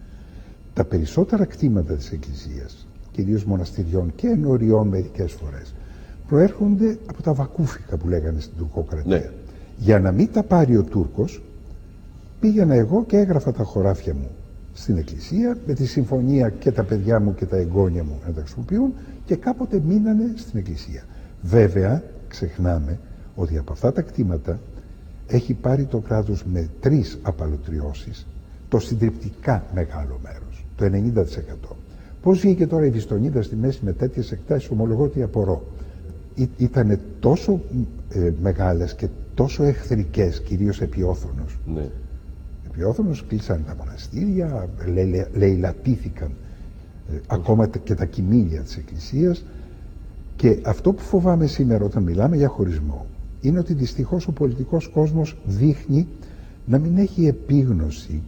Speaker 2: Τα περισσότερα κτήματα της Εκκλησίας, κυρίως μοναστηριών και ενωριών μερικές φορές, προέρχονται από τα βακούφικα που λέγανε στην τουρκοκρατία.
Speaker 1: Ναι.
Speaker 2: Για να μην τα πάρει ο Τούρκος, πήγαινα εγώ και έγραφα τα χωράφια μου στην Εκκλησία με τη συμφωνία και τα παιδιά μου και τα εγγόνια μου να τα χρησιμοποιούν και κάποτε μείνανε στην Εκκλησία. Βέβαια, ξεχνάμε ότι από αυτά τα κτήματα έχει πάρει το κράτος με τρεις απαλωτριώσεις το συντριπτικά μεγάλο μέρος, το ενενήντα τοις εκατό. Πώς βγήκε τώρα η Βιστονίδα στη μέση με τέτοιες εκτάσεις, ομολογώ ότι απορώ. Ή, ήτανε τόσο ε, μεγάλες και τόσο εχθρικές, κυρίως επί Όθωνος.
Speaker 1: Ναι.
Speaker 2: Επί Όθωνος κλείσαν τα μοναστήρια, λε, λαιλατήθηκαν ε, ακόμα και τα κοιμήλια της Εκκλησίας. Και αυτό που φοβάμαι σήμερα όταν μιλάμε για χωρισμό είναι ότι δυστυχώς ο πολιτικός κόσμος δείχνει να μην έχει επίγνωση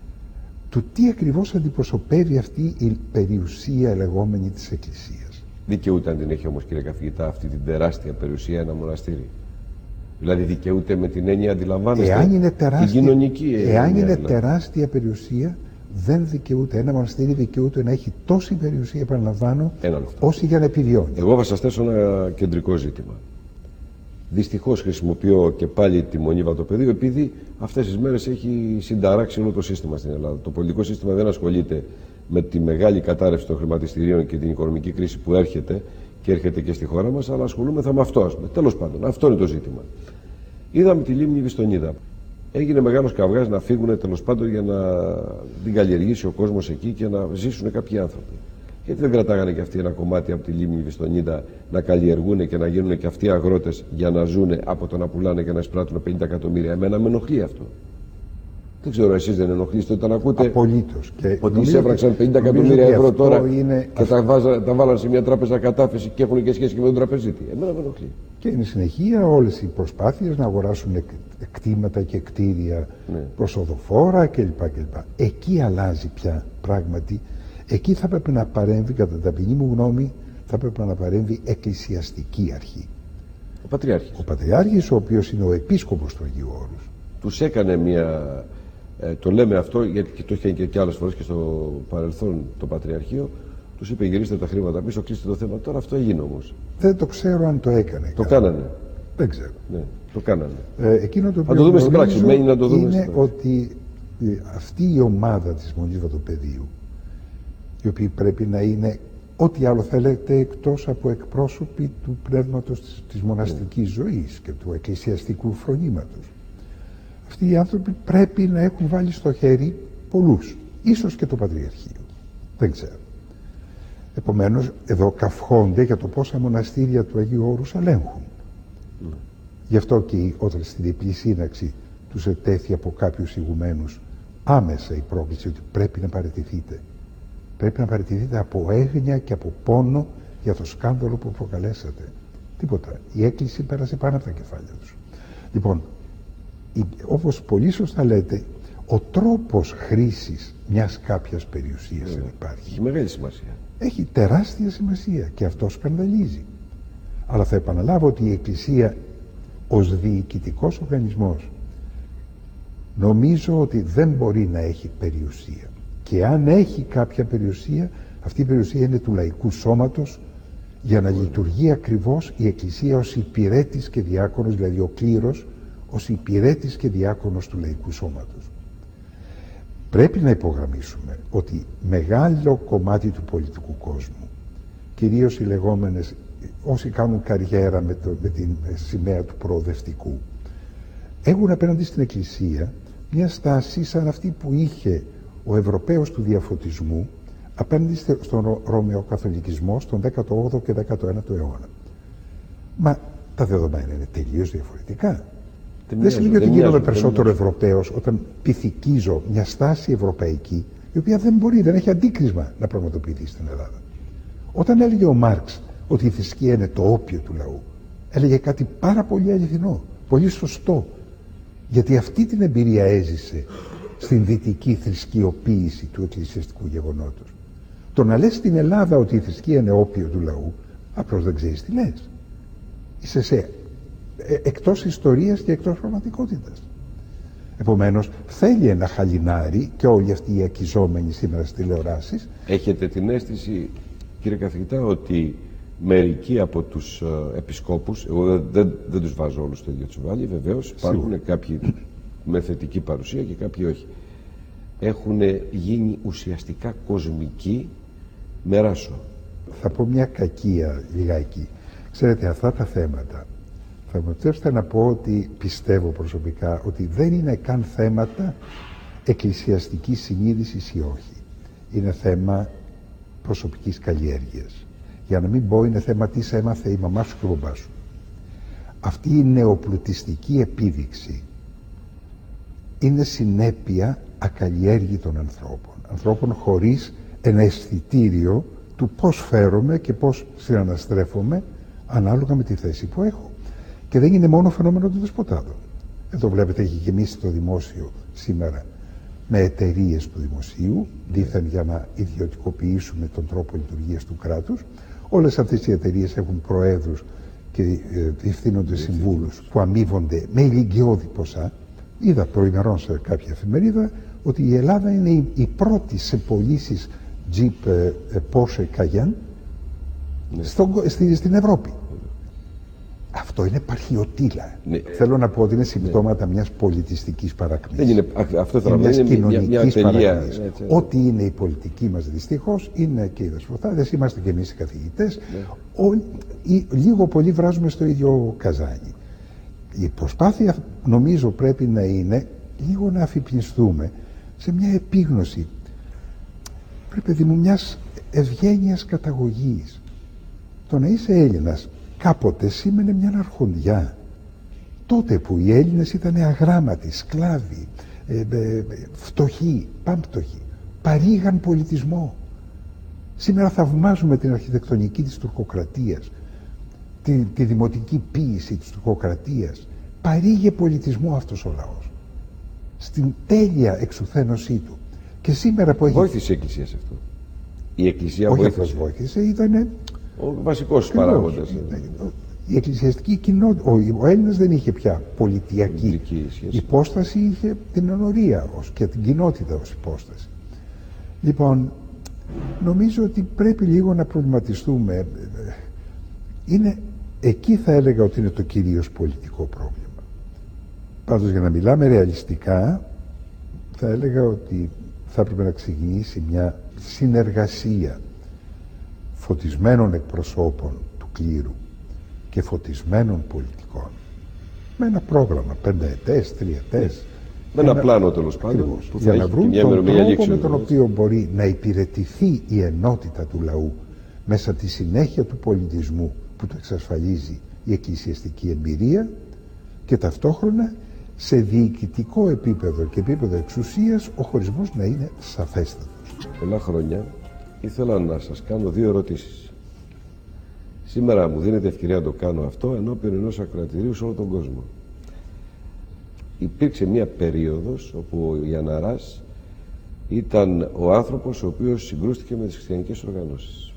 Speaker 2: του τι ακριβώς αντιπροσωπεύει αυτή η περιουσία λεγόμενη της Εκκλησίας.
Speaker 1: Δικαιούται αν την έχει όμως, κύριε καθηγητά, αυτή την τεράστια περιουσία ένα μοναστήρι? Δηλαδή δικαιούται με την έννοια, αντιλαμβάνεστε,
Speaker 2: εάν είναι τεράστια,
Speaker 1: την κοινωνική έννοια?
Speaker 2: Εάν είναι
Speaker 1: δηλαδή
Speaker 2: τεράστια περιουσία, δεν δικαιούται. Ένα μοναστήρι δικαιούται να έχει τόση περιουσία, επαναλαμβάνω, όση για να επιβιώνει.
Speaker 1: Εγώ θα σας θέσω ένα κεντρικό ζήτημα. Δυστυχώς χρησιμοποιώ και πάλι τη Μονή Βατοπεδίου, επειδή αυτές τις μέρες έχει συνταράξει όλο το σύστημα στην Ελλάδα. Το πολιτικό σύστημα δεν ασχολείται με τη μεγάλη κατάρρευση των χρηματιστηρίων και την οικονομική κρίση που έρχεται και έρχεται και στη χώρα μας, αλλά ασχολούμεθα με αυτό, ας πούμε. Τέλος πάντων, αυτό είναι το ζήτημα. Είδαμε τη λίμνη Βιστονίδα. Έγινε μεγάλος καυγάς να φύγουν, τέλος πάντων, για να την καλλιεργήσει ο κόσμος εκεί και να ζήσουν κάποιοι άνθρωποι. Γιατί δεν κρατάγανε και αυτοί ένα κομμάτι από τη λίμνη Βιστονίδα να καλλιεργούν και να γίνουν και αυτοί αγρότες για να ζουν από το να πουλάνε και να εισπράττουν πενήντα εκατομμύρια? Εμένα με ενοχλεί αυτό. Δεν ξέρω, εσείς δεν ενοχλείστε όταν ακούτε
Speaker 2: Απολύτως. Και
Speaker 1: ότι εισέφραξαν πενήντα εκατομμύρια ευρώ τώρα
Speaker 2: είναι...
Speaker 1: και τα, βάζα, τα βάλαν σε μια τράπεζα κατάθεση και έχουν και σχέση και με τον τραπεζίτη? Εμένα με ενοχλεί.
Speaker 2: Και είναι συνεχεία όλες οι προσπάθειες να αγοράσουν κτήματα και κτίρια, ναι, προσοδοφόρα κλπ. κλπ. Εκεί αλλάζει πια πράγματι. Εκεί θα πρέπει να παρέμβει, κατά την ταπεινή μου γνώμη, θα πρέπει να παρέμβει εκκλησιαστική αρχή.
Speaker 1: Ο Πατριάρχης.
Speaker 2: Ο Πατριάρχης, ο οποίος είναι ο επίσκοπος του Αγίου Όρους.
Speaker 1: Τους έκανε μια... Ε, το λέμε αυτό γιατί και το είχε και, και άλλες φορές και στο παρελθόν το Πατριαρχείο. Τους είπε: γυρίστε τα χρήματα πίσω, κλείστε το θέμα. Τώρα αυτό έγινε όμως.
Speaker 2: Δεν το ξέρω αν το έκανε.
Speaker 1: Το κάνανε.
Speaker 2: Δεν ξέρω.
Speaker 1: Ναι, το κάνανε.
Speaker 2: Ε, εκείνο το οποίο
Speaker 1: θα το δούμε στην πράξη. Μένει να το δούμε
Speaker 2: είναι
Speaker 1: στην
Speaker 2: ότι ε, αυτή η ομάδα της Μονής Βατοπεδίου, οι οποίοι πρέπει να είναι ό,τι άλλο θέλετε εκτός από εκπρόσωποι του πνεύματος της, της μοναστικής mm. ζωής και του εκκλησιαστικού φρονήματος. Αυτοί οι άνθρωποι πρέπει να έχουν βάλει στο χέρι πολλούς, ίσως και το Πατριαρχείο. Δεν ξέρω. Επομένως, εδώ καυχόνται για το πόσα μοναστήρια του Αγίου Όρους ελέγχουν. Mm. Γι' αυτό και όταν στην διπλή σύναξη τους ετέθη από κάποιους ηγουμένους άμεσα η πρόκληση ότι πρέπει να παραιτηθείτε. Πρέπει να παραιτηθείτε από έγνοια και από πόνο για το σκάνδαλο που προκαλέσατε. Τίποτα. Η έκκληση πέρασε πάνω από τα κεφάλια τους. Λοιπόν, όπως πολύ σωστά λέτε, ο τρόπος χρήσης μιας κάποιας περιουσίας yeah. δεν υπάρχει.
Speaker 1: Έχει μεγάλη σημασία.
Speaker 2: Έχει τεράστια σημασία και αυτό σκανδαλίζει. Αλλά θα επαναλάβω ότι η Εκκλησία ως διοικητικός οργανισμός νομίζω ότι δεν μπορεί να έχει περιουσία. Και αν έχει κάποια περιουσία, αυτή η περιουσία είναι του λαϊκού σώματος για να λειτουργεί ακριβώς η Εκκλησία ως υπηρέτης και διάκονος, δηλαδή ο κλήρος ως υπηρέτης και διάκονος του λαϊκού σώματος. Πρέπει να υπογραμμίσουμε ότι μεγάλο κομμάτι του πολιτικού κόσμου, κυρίως οι λεγόμενες, όσοι κάνουν καριέρα με, το, με την σημαία του προοδευτικού, έχουν απέναντι στην Εκκλησία μια στάση σαν αυτή που είχε ο Ευρωπαίος του διαφωτισμού απέναντι στον Ρωμαιοκαθολικισμό στον δέκατο όγδοο και δέκατο ένατο αιώνα. Μα τα δεδομένα είναι τελείως διαφορετικά. Δεν, δεν σημαίνει ότι γίνομαι περισσότερο Ευρωπαίος όταν πυθικίζω μια στάση ευρωπαϊκή η οποία δεν μπορεί, δεν έχει αντίκρισμα να πραγματοποιηθεί στην Ελλάδα. Όταν έλεγε ο Μάρξ ότι η θρησκεία είναι το όπιο του λαού. Έλεγε κάτι πάρα πολύ αληθινό, πολύ σωστό. Γιατί αυτή την εμπειρία έζησε στην δυτική θρησκειοποίηση του εκκλησιαστικού γεγονότος. Το να λες στην Ελλάδα ότι η θρησκεία είναι όπιο του λαού, απλώς δεν ξέρεις τι λες. Είσαι σε, ε, εκτός ιστορίας και εκτός πραγματικότητας. Επομένως, θέλει ένα χαλινάρι και όλοι αυτοί οι ακιζόμενοι σήμερα στις τηλεοράσεις.
Speaker 1: Έχετε την αίσθηση, κύριε καθηγητά, ότι μερικοί από τους ε, επισκόπους, εγώ δεν, δεν, δεν τους βάζω όλους στο ίδιο τσουβάλι, βεβαίως υπάρχουν Σίγουρα. Κάποιοι με θετική παρουσία και κάποιοι όχι, έχουν γίνει ουσιαστικά κοσμικοί με ράσο.
Speaker 2: Θα πω μια κακία λιγάκι. Ξέρετε, αυτά τα θέματα, θα μου επιτρέψετε να πω ότι πιστεύω προσωπικά ότι δεν είναι καν θέματα εκκλησιαστικής συνείδησης ή όχι. Είναι θέμα προσωπικής καλλιέργειας. Για να μην πω, είναι θέμα τι σε έμαθε η μαμά σου και ο μπαμπάς σου. Αυτή η νεοπλουτιστική επίδειξη είναι συνέπεια ακαλλιέργητων ανθρώπων. Ανθρώπων χωρίς ένα αισθητήριο του πώς φέρομαι και πώς συναναστρέφομαι ανάλογα με τη θέση που έχω. Και δεν είναι μόνο φαινόμενο των δεσποτάδων. Εδώ βλέπετε, έχει γεμίσει το δημόσιο σήμερα με εταιρείες του δημοσίου, δήθεν για να ιδιωτικοποιήσουμε τον τρόπο λειτουργίας του κράτους. Όλες αυτές οι εταιρείες έχουν προέδρους και διευθύνοντες συμβούλους που αμείβονται με ηλικιώδη ποσά. Είδα προημερών σε κάποια εφημερίδα ότι η Ελλάδα είναι η πρώτη σε πωλήσεις Jeep Porsche Cayenne ναι. στο, στη, στην Ευρώπη. Αυτό είναι παρχιωτήλα. Ναι. Θέλω να πω ότι είναι συμπτώματα ναι. μιας πολιτιστικής παρακμής.
Speaker 1: Είναι, αυτό θα
Speaker 2: μιας
Speaker 1: είναι
Speaker 2: κοινωνικής
Speaker 1: μια, μια
Speaker 2: παρακμής. Έτσι, έτσι. Ό,τι είναι η πολιτική μας δυστυχώς είναι και οι δεσποτάδες, είμαστε και εμείς οι καθηγητές. Ναι. Ο, ή, λίγο πολύ βράζουμε στο ίδιο καζάνι. Η προσπάθεια νομίζω πρέπει να είναι λίγο να αφυπνιστούμε σε μια επίγνωση, πρέπει παιδί μου, μιας ευγένειας καταγωγής. Το να είσαι Έλληνας κάποτε σήμαινε μια αρχοντιά. Τότε που οι Έλληνες ήταν αγράμματοι, σκλάβοι, ε, ε, φτωχοί, πάμπτωχοι, παρήγαν πολιτισμό. Σήμερα θαυμάζουμε την αρχιτεκτονική της τουρκοκρατίας, τη, τη δημοτική ποίηση της τουρκοκρατίας. Παρήγε πολιτισμό αυτός ο λαός στην τέλεια εξουθένωσή του. Και σήμερα που έχει...
Speaker 1: Βοήθησε η Εκκλησία σε αυτό. Η Εκκλησία
Speaker 2: όχι
Speaker 1: βοήθησε.
Speaker 2: Όχι βοήθησε, ήταν
Speaker 1: ο βασικός παράγοντας.
Speaker 2: Η εκκλησιαστική κοινότητα, ο, ο Έλληνας δεν είχε πια πολιτιακή υπόσταση, είχε την ενορία ως, και την κοινότητα ως υπόσταση. Λοιπόν, νομίζω ότι πρέπει λίγο να προβληματιστούμε. Είναι, εκεί θα έλεγα ότι είναι το κυρίως πολιτικό πρόβλημα. Πάντως, για να μιλάμε ρεαλιστικά, θα έλεγα ότι θα έπρεπε να ξεκινήσει μια συνεργασία φωτισμένων εκπροσώπων του κλήρου και φωτισμένων πολιτικών με ένα πρόγραμμα πενταετές, τριετές,
Speaker 1: με ένα, ένα πλάνο τέλος πάντων
Speaker 2: που θα για να βρουν τον τρόπο με τον οποίο μπορεί να υπηρετηθεί η ενότητα του λαού μέσα από τη συνέχεια του πολιτισμού που το εξασφαλίζει η εκκλησιαστική εμπειρία και ταυτόχρονα σε διοικητικό επίπεδο και επίπεδο εξουσίας ο χωρισμός να είναι σαφέστατος.
Speaker 1: Πολλά χρόνια ήθελα να σας κάνω δύο ερωτήσεις. Σήμερα μου δίνεται ευκαιρία να το κάνω αυτό ενώπιον ενός ακροατηρίου σε όλο τον κόσμο. Υπήρξε μια περίοδος όπου ο Γιανναράς ήταν ο άνθρωπος ο οποίος συγκρούστηκε με τις χριστιανικές οργανώσεις.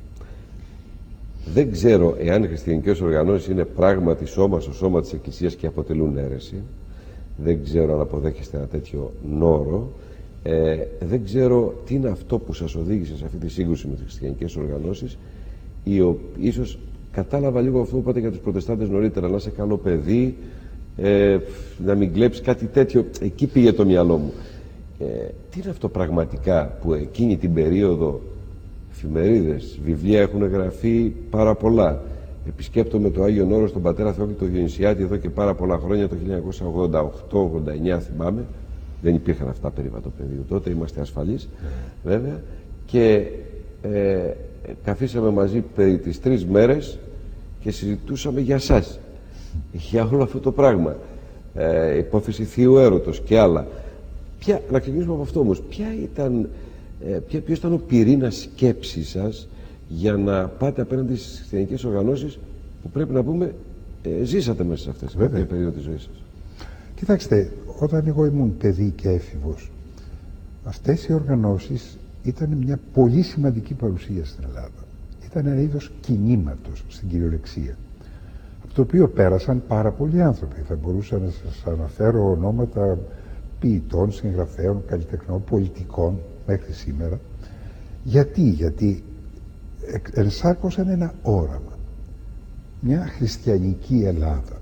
Speaker 1: Δεν ξέρω εάν οι χριστιανικές οργανώσεις είναι πράγματι σώμα στο σώμα της Εκκλησίας και αποτελούν αίρεση. Δεν ξέρω αν αποδέχεστε ένα τέτοιο νόρο. Ε, δεν ξέρω τι είναι αυτό που σας οδήγησε σε αυτή τη σύγκρουση με τις χριστιανικές οργανώσεις. Ή, ο, ίσως κατάλαβα λίγο αυτό που είπατε για τους προτεστάντες νωρίτερα, να είσαι καλό παιδί, ε, να μην κλέψεις, κάτι τέτοιο. Εκεί πήγε το μυαλό μου. Ε, τι είναι αυτό πραγματικά που εκείνη την περίοδο εφημερίδες, βιβλία έχουν γραφεί πάρα πολλά. Επισκέπτομαι το Άγιον Όρος τον πατέρα Θεόκλητο Διονυσιάτη εδώ και πάρα πολλά χρόνια, το χίλια εννιακόσια ογδόντα οκτώ ογδόντα εννιά θυμάμαι. Δεν υπήρχαν αυτά περί βατοπεδίου τότε, είμαστε ασφαλείς βέβαια. Και ε, καθίσαμε μαζί περί τις τρεις μέρες και συζητούσαμε για σας, για όλο αυτό το πράγμα. Ε, υπόθεση θείου έρωτος και άλλα. Ποια, να ξεκινήσουμε από αυτό όμως. Ποια ήταν, ε, ποια, ποιος ήταν ο πυρήνας σκέψης σας για να πάτε απέναντι στις χριστιανικές οργανώσεις που πρέπει να πούμε ε, ζήσατε μέσα σε αυτές σε κάποια περίοδο της ζωής σας?
Speaker 2: Κοιτάξτε, όταν εγώ ήμουν παιδί και έφηβος, αυτές οι οργανώσεις ήταν μια πολύ σημαντική παρουσία στην Ελλάδα. Ήταν ένα είδος κινήματος στην κυριολεξία, από το οποίο πέρασαν πάρα πολλοί άνθρωποι. Θα μπορούσα να σας αναφέρω ονόματα ποιητών, συγγραφέων, καλλιτεχνών, πολιτικών μέχρι σήμερα. Γιατί, γιατί ενσάρκωσαν ένα όραμα, μια χριστιανική Ελλάδα.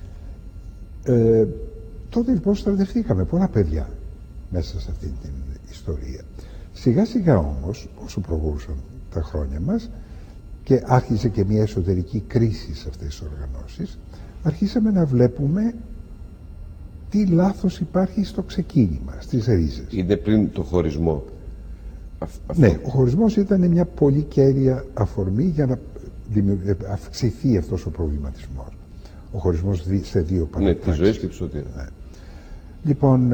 Speaker 2: Ε, τότε λοιπόν στρατευτήκαμε πολλά παιδιά μέσα σε αυτή την ιστορία. Σιγά σιγά όμως, όσο προχωρούσαν τα χρόνια μας και άρχισε και μια εσωτερική κρίση σε αυτές τις οργανώσεις, αρχίσαμε να βλέπουμε τι λάθος υπάρχει στο ξεκίνημα, στις ρίζες.
Speaker 1: Είναι πριν το χωρισμό. Αυτό.
Speaker 2: Ναι, ο χωρισμός ήταν μια πολύ κέρια αφορμή για να αυξηθεί αυτός ο προβληματισμός. Ο χωρισμός σε δύο παρατάξεις.
Speaker 1: Ναι, τη ζωή και του σωτήρα.
Speaker 2: Ναι. Λοιπόν,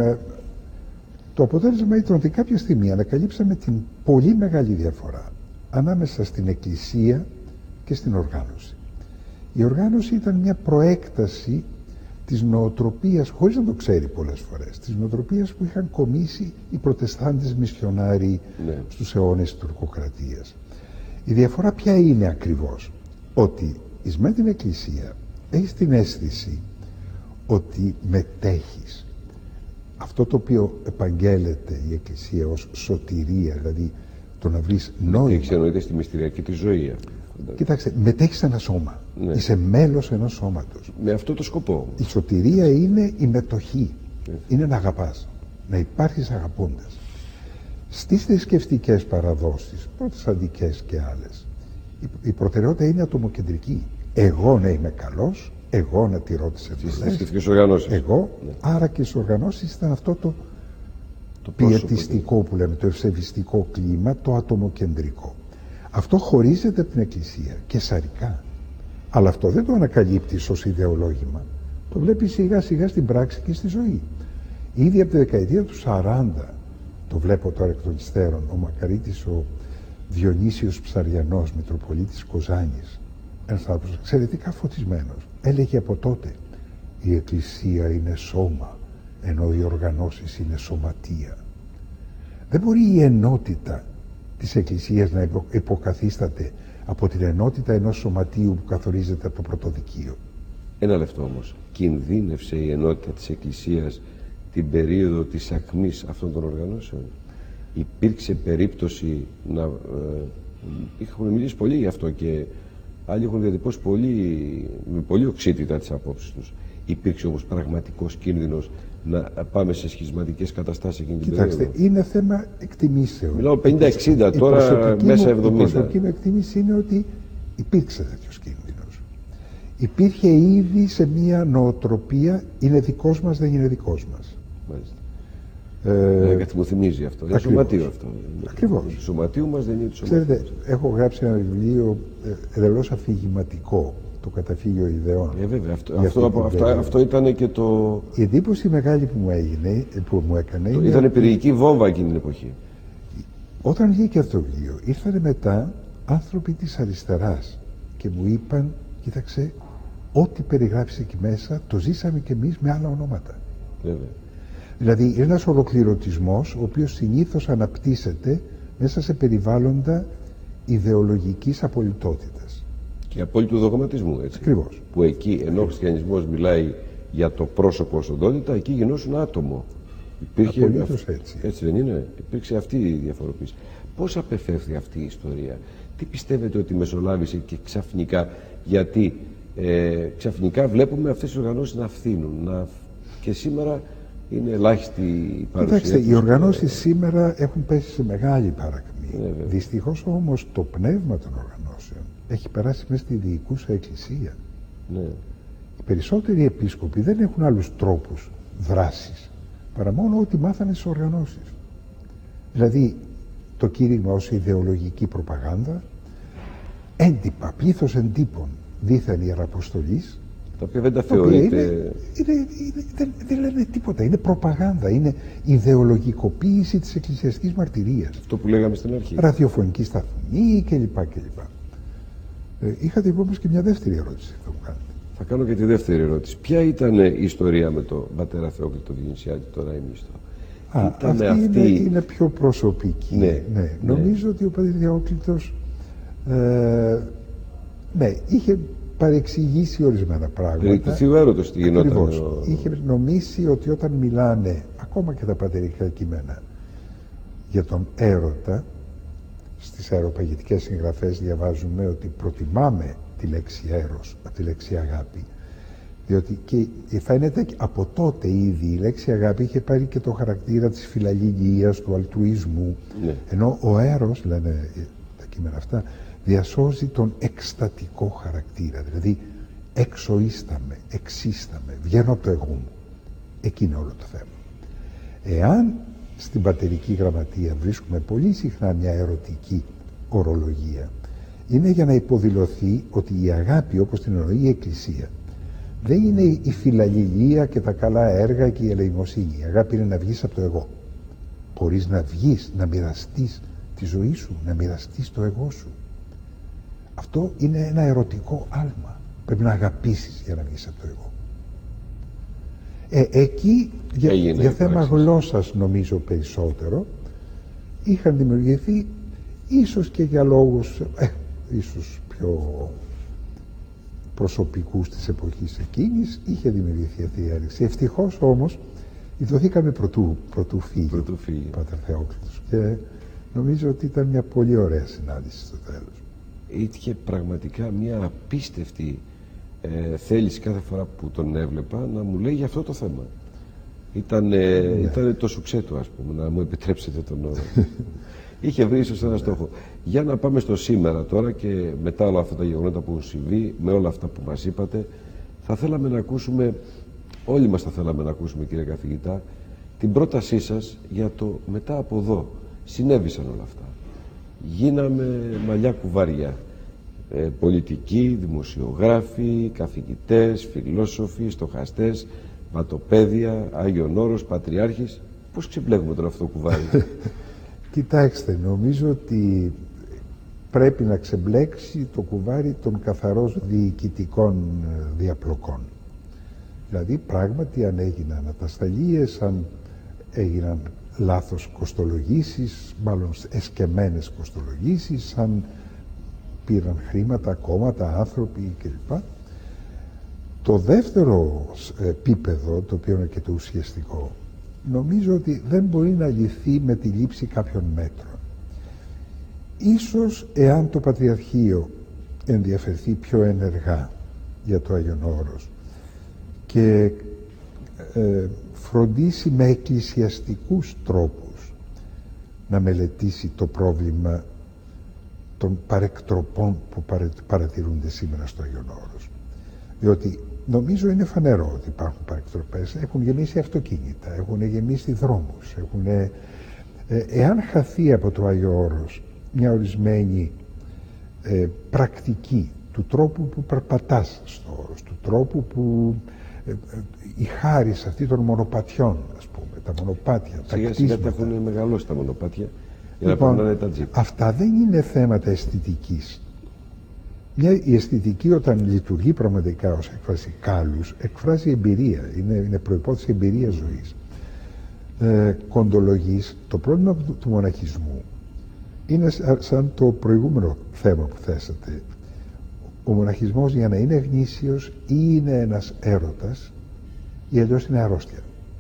Speaker 2: το αποτέλεσμα ήταν ότι κάποια στιγμή ανακαλύψαμε την πολύ μεγάλη διαφορά ανάμεσα στην Εκκλησία και στην οργάνωση. Η οργάνωση ήταν μια προέκταση της νοοτροπίας, χωρίς να το ξέρει πολλές φορές, της νοοτροπίας που είχαν κομίσει οι προτεστάντες μισιονάροι ναι. στους αιώνες της τουρκοκρατίας. Η διαφορά ποια είναι ακριβώς? Ότι εις με την Εκκλησία έχεις την αίσθηση ότι μετέχεις. Αυτό το οποίο επαγγέλλεται η Εκκλησία ως σωτηρία, δηλαδή το να βρεις νόημα.
Speaker 1: Μετέχεις εννοείται στη μυστηριακή τη ζωή.
Speaker 2: Κοιτάξτε, μετέχεις ένα σώμα. Ναι. Είσαι μέλος ενός σώματος.
Speaker 1: Με αυτό το σκοπό.
Speaker 2: Η σωτηρία είναι η μετοχή. Ναι. Είναι να αγαπάς. Να υπάρχεις αγαπώντας. Στις θρησκευτικές παραδόσεις, προτεσταντικές και άλλες, η προτεραιότητα είναι ατομοκεντρική. Εγώ να είμαι καλός, εγώ να τηρώ τις
Speaker 1: εντολές.
Speaker 2: Εγώ, ναι. Άρα και στις οργανώσεις ήταν αυτό το, το πιετιστικό που λέμε, το ευσεβιστικό κλίμα, το ατομοκεντρικό. Αυτό χωρίζεται από την Εκκλησία και σαρικά. Αλλά αυτό δεν το ανακαλύπτεις ως ιδεολόγημα. Το βλέπεις σιγά σιγά στην πράξη και στη ζωή. Ήδη από τη δεκαετία του σαράντα, το βλέπω τώρα εκ των υστέρων, ο Μακαρίτης ο Διονύσιος Ψαριανός, Μητροπολίτης Κοζάνης, ένας άνθρωπος εξαιρετικά φωτισμένος, έλεγε από τότε: η Εκκλησία είναι σώμα, ενώ οι οργανώσεις είναι σωματεία. Δεν μπορεί η ενότητα της Εκκλησίας να υποκαθίσταται από την ενότητα ενός σωματείου που καθορίζεται από το πρωτοδικείο.
Speaker 1: Ένα λεπτό όμως. Κινδύνευσε η ενότητα της Εκκλησίας την περίοδο της ακμής αυτών των οργανώσεων? Υπήρξε περίπτωση να... Ε, είχαμε μιλήσει πολύ γι' αυτό και άλλοι έχουν διατυπώσει πολύ, με πολύ οξύτητα τις απόψεις τους. Υπήρξε όμως πραγματικός κίνδυνος να πάμε σε σχισματικές καταστάσεις εκείνη την περίοδο?
Speaker 2: Κοιτάξτε, είναι θέμα εκτιμήσεων.
Speaker 1: Μιλάω πενήντα εξήντα, τώρα μέσα εβδομήντα.
Speaker 2: Η προσωπική μου εκτίμηση είναι ότι υπήρξε τέτοιος κίνδυνος. Υπήρχε ήδη σε μια νοοτροπία, είναι δικός μας, δεν είναι δικός μας.
Speaker 1: Μάλιστα. Ε, ε, κάτι μου θυμίζει αυτό. Είναι σωματείο αυτό.
Speaker 2: Ακριβώς.
Speaker 1: Του σωματείου μας δεν είναι του σωματείου.
Speaker 2: Ξέρετε, έχω γράψει ένα βιβλίο εντελώς αφηγηματικό, το Καταφύγιο Ιδεών.
Speaker 1: Ε, βέβαια. Αυτό, αυτό, από, αυτά, αυτό ήταν και το...
Speaker 2: Η εντύπωση μεγάλη που μου, έγινε, που μου έκανε...
Speaker 1: Το, ήταν πυρηνική βόμβα εκείνη την εποχή.
Speaker 2: Όταν βγήκε αυτό το βιβλίο, ήρθαν μετά άνθρωποι της αριστεράς και μου είπαν: κοίταξε, ό,τι περιγράψεις εκεί μέσα το ζήσαμε κι εμείς με άλλα ονόματα.
Speaker 1: Βέβαια.
Speaker 2: Δηλαδή είναι ένας ολοκληρωτισμός ο οποίος συνήθως αναπτύσσεται μέσα σε περιβάλλοντα ιδεολογικής απολυτότητας.
Speaker 1: Και απόλυτου δογματισμού, έτσι.
Speaker 2: Ακριβώς.
Speaker 1: Που εκεί, ενώ ο χριστιανισμός μιλάει για το πρόσωπο ως οντότητα, εκεί γινώσουν άτομο. Υπήρχε...
Speaker 2: Απολύτως έτσι.
Speaker 1: Έτσι δεν είναι? Υπήρξε αυτή η διαφοροποίηση. Πώς απεφεύθη αυτή η ιστορία? Τι πιστεύετε ότι μεσολάβησε και ξαφνικά? Γιατί ε, ξαφνικά βλέπουμε αυτές οι οργανώσεις να φθήνουν. Να... Και σήμερα είναι ελάχιστη η παρουσία.
Speaker 2: Κοιτάξτε, οι οργανώσεις σήμερα έχουν πέσει σε μεγάλη παρακμή.
Speaker 1: Ναι,
Speaker 2: δυστυχώς όμως το πνεύμα των οργανώσεων έχει περάσει μέσα στη διοικούσα εκκλησία.
Speaker 1: Ναι.
Speaker 2: Οι περισσότεροι επίσκοποι δεν έχουν άλλους τρόπους δράσης παρά μόνο ότι μάθανε στις οργανώσεις. Δηλαδή το κήρυγμα ως ιδεολογική προπαγάνδα, έντυπα, πλήθος εντύπων δίθεν ιεραποστολής,
Speaker 1: Τα οποία δεν τα θεωρείτε.
Speaker 2: Είναι, είναι, είναι, δεν, δεν λένε τίποτα. Είναι προπαγάνδα. Είναι ιδεολογικοποίηση της εκκλησιαστικής μαρτυρίας.
Speaker 1: Αυτό που λέγαμε στην αρχή.
Speaker 2: Ραδιοφωνική σταθμή κλπ. κλπ. Ε, είχατε όμως και μια δεύτερη ερώτηση. Θα,
Speaker 1: θα κάνω και τη δεύτερη ερώτηση. Ποια ήταν η ιστορία με τον πατέρα Θεόκλητο Διονυσιάτη, τώρα ημίστο?
Speaker 2: Α, αυτή, αυτή... Είναι, είναι πιο προσωπική.
Speaker 1: Ναι,
Speaker 2: ναι. Ναι. Νομίζω ότι ο πατήρ Θεόκλητος ε, ναι, είχε παρεξηγήσει ορισμένα πράγματα.
Speaker 1: Περί του Θείου Έρωτος τι γινόταν.
Speaker 2: Ο... Είχε νομίσει ότι όταν μιλάνε, ακόμα και τα πατερικά κείμενα, για τον έρωτα, στις αεροπαγητικές συγγραφές διαβάζουμε ότι προτιμάμε τη λέξη έρος από τη λέξη αγάπη. Διότι και φαίνεται από τότε ήδη η λέξη αγάπη είχε πάρει και το χαρακτήρα της φιλαλληλίας, του αλτρουισμού. Ναι. Ενώ ο έρος, λένε τα κείμενα αυτά, διασώζει τον εκστατικό χαρακτήρα. Δηλαδή εξοίσταμε, εξίσταμε, βγαίνω από το εγώ μου. Εκεί είναι όλο το θέμα. Εάν στην πατερική γραμματεία βρίσκουμε πολύ συχνά μια ερωτική ορολογία, είναι για να υποδηλωθεί ότι η αγάπη, όπως την εννοεί η Εκκλησία, δεν είναι η φιλαλληλία και τα καλά έργα και η ελεημοσύνη. Η αγάπη είναι να βγεις από το εγώ. Μπορείς να βγεις, να μοιραστείς τη ζωή σου, να μοιραστείς το εγώ σου. Αυτό είναι ένα ερωτικό άλμα. Πρέπει να αγαπήσεις για να βγεις από το εγώ. Ε, εκεί, για, για θέμα γλώσσας νομίζω περισσότερο, είχαν δημιουργηθεί, ίσως και για λόγους ε, ίσως πιο προσωπικούς της εποχής εκείνης, είχε δημιουργηθεί αυτή η έλλειψη. Ευτυχώς όμως ειδωθήκαμε πρωτού, πρωτού φύγει ο πατέρ Θεόκλητος και νομίζω ότι ήταν μια πολύ ωραία συνάντηση στο τέλος.
Speaker 1: Είχε πραγματικά μια απίστευτη ε, θέληση κάθε φορά που τον έβλεπα να μου λέει για αυτό το θέμα. Ήταν, ε, ναι. ήταν το σουξέ του, ας πούμε, να μου επιτρέψετε τον όρο. Είχε βρει ίσως ένα στόχο. Για να πάμε στο σήμερα τώρα και μετά όλα αυτά τα γεγονότα που έχουν συμβεί, με όλα αυτά που μας είπατε, θα θέλαμε να ακούσουμε, όλοι μας θα θέλαμε να ακούσουμε, κύριε καθηγητά, την πρότασή σας για το μετά από εδώ. Συνέβησαν όλα αυτά. Γίναμε μαλλιά κουβάρια. Ε, πολιτικοί, δημοσιογράφοι, καθηγητές, φιλόσοφοι, στοχαστές, βατοπέδια, Άγιον Όρος, Πατριάρχης. Πώς ξεπλέγουμε τώρα αυτό το κουβάρι?
Speaker 2: Κοιτάξτε, νομίζω ότι πρέπει να ξεμπλέξει το κουβάρι των καθαρώς διοικητικών διαπλοκών. Δηλαδή, πράγματι, αν έγιναν ατασταλίες, αν έγιναν λάθος κοστολογήσεις, μάλλον εσκεμμένες κοστολογήσεις, αν πήραν χρήματα, κόμματα, άνθρωποι κλπ. Το δεύτερο επίπεδο, το οποίο είναι και το ουσιαστικό, νομίζω ότι δεν μπορεί να λυθεί με τη λήψη κάποιων μέτρων. Ίσως εάν το Πατριαρχείο ενδιαφερθεί πιο ενεργά για το Άγιον Όρος και ε, φροντίσει με εκκλησιαστικούς τρόπους να μελετήσει το πρόβλημα των παρεκτροπών που παρατηρούνται σήμερα στο Άγιον Όρος. Διότι νομίζω είναι φανερό ότι υπάρχουν παρεκτροπές, έχουν γεμίσει αυτοκίνητα, έχουν γεμίσει δρόμους, έχουν, ε, εάν χαθεί από το Άγιο Όρος μια ορισμένη ε, πρακτική του τρόπου που περπατάς στο Όρος, του τρόπου που ε, ε, η χάρις αυτή των μονοπατιών, ας πούμε, τα μονοπάτια, τα
Speaker 1: σιγά
Speaker 2: κτίσματα.
Speaker 1: Σιγά έχουν μεγαλώσει τα μονοπάτια για
Speaker 2: λοιπόν,
Speaker 1: να πάνε τα τζιπ.
Speaker 2: Αυτά δεν είναι θέματα αισθητικής. Μια, η αισθητική όταν λειτουργεί πραγματικά ως έκφραση κάλους, εκφράζει εμπειρία, είναι, είναι προϋπόθεση εμπειρία ζωής. Ε, κοντολογής, το πρόβλημα του, του μοναχισμού είναι σαν το προηγούμενο θέμα που θέσατε. Ο μοναχισμός για να είναι γνήσιος ή είναι ένας έρωτας ή αλλιώς είναι αρρώστια.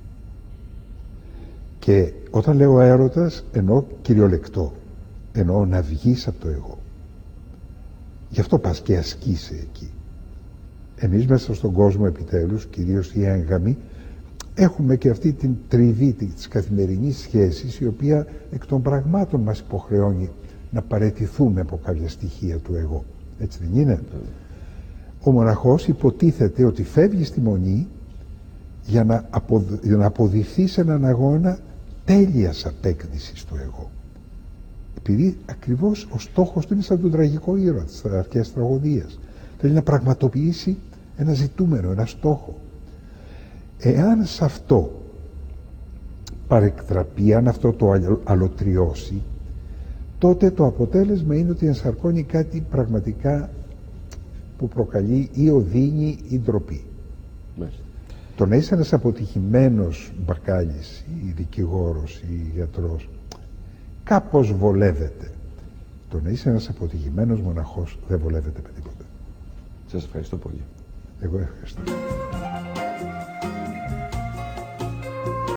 Speaker 2: Και όταν λέω έρωτας εννοώ κυριολεκτό, εννοώ να βγεις από το εγώ. Γι' αυτό πας και ασκείσαι εκεί. Εμείς μέσα στον κόσμο επιτέλους, κυρίως οι έγγαμοι, έχουμε και αυτή την τριβή της καθημερινής σχέσης, η οποία εκ των πραγμάτων μας υποχρεώνει να παραιτηθούμε από κάποια στοιχεία του εγώ. Έτσι δεν είναι? Ο μοναχός υποτίθεται ότι φεύγει στη μονή για να, αποδ... για να αποδειχθεί σε έναν αγώνα τέλειας απέκτησης του εγώ. Επειδή ακριβώς ο στόχος του είναι σαν τον τραγικό ήρωα της αρχαίας τραγωδίας. Θέλει να πραγματοποιήσει ένα ζητούμενο, ένα στόχο. Εάν σε αυτό παρεκτραπεί, αν αυτό το αλωτριώσει, τότε το αποτέλεσμα είναι ότι ενσαρκώνει κάτι πραγματικά που προκαλεί ή οδύνη ή ντροπή.
Speaker 1: Μάλιστα.
Speaker 2: Το να είσαι ένας αποτυχημένος μπακάλης ή δικηγόρος ή γιατρός κάπως βολεύεται. Το να είσαι ένας αποτυχημένος μοναχός δεν βολεύεται με τίποτα.
Speaker 1: Σας ευχαριστώ πολύ.
Speaker 2: Εγώ ευχαριστώ.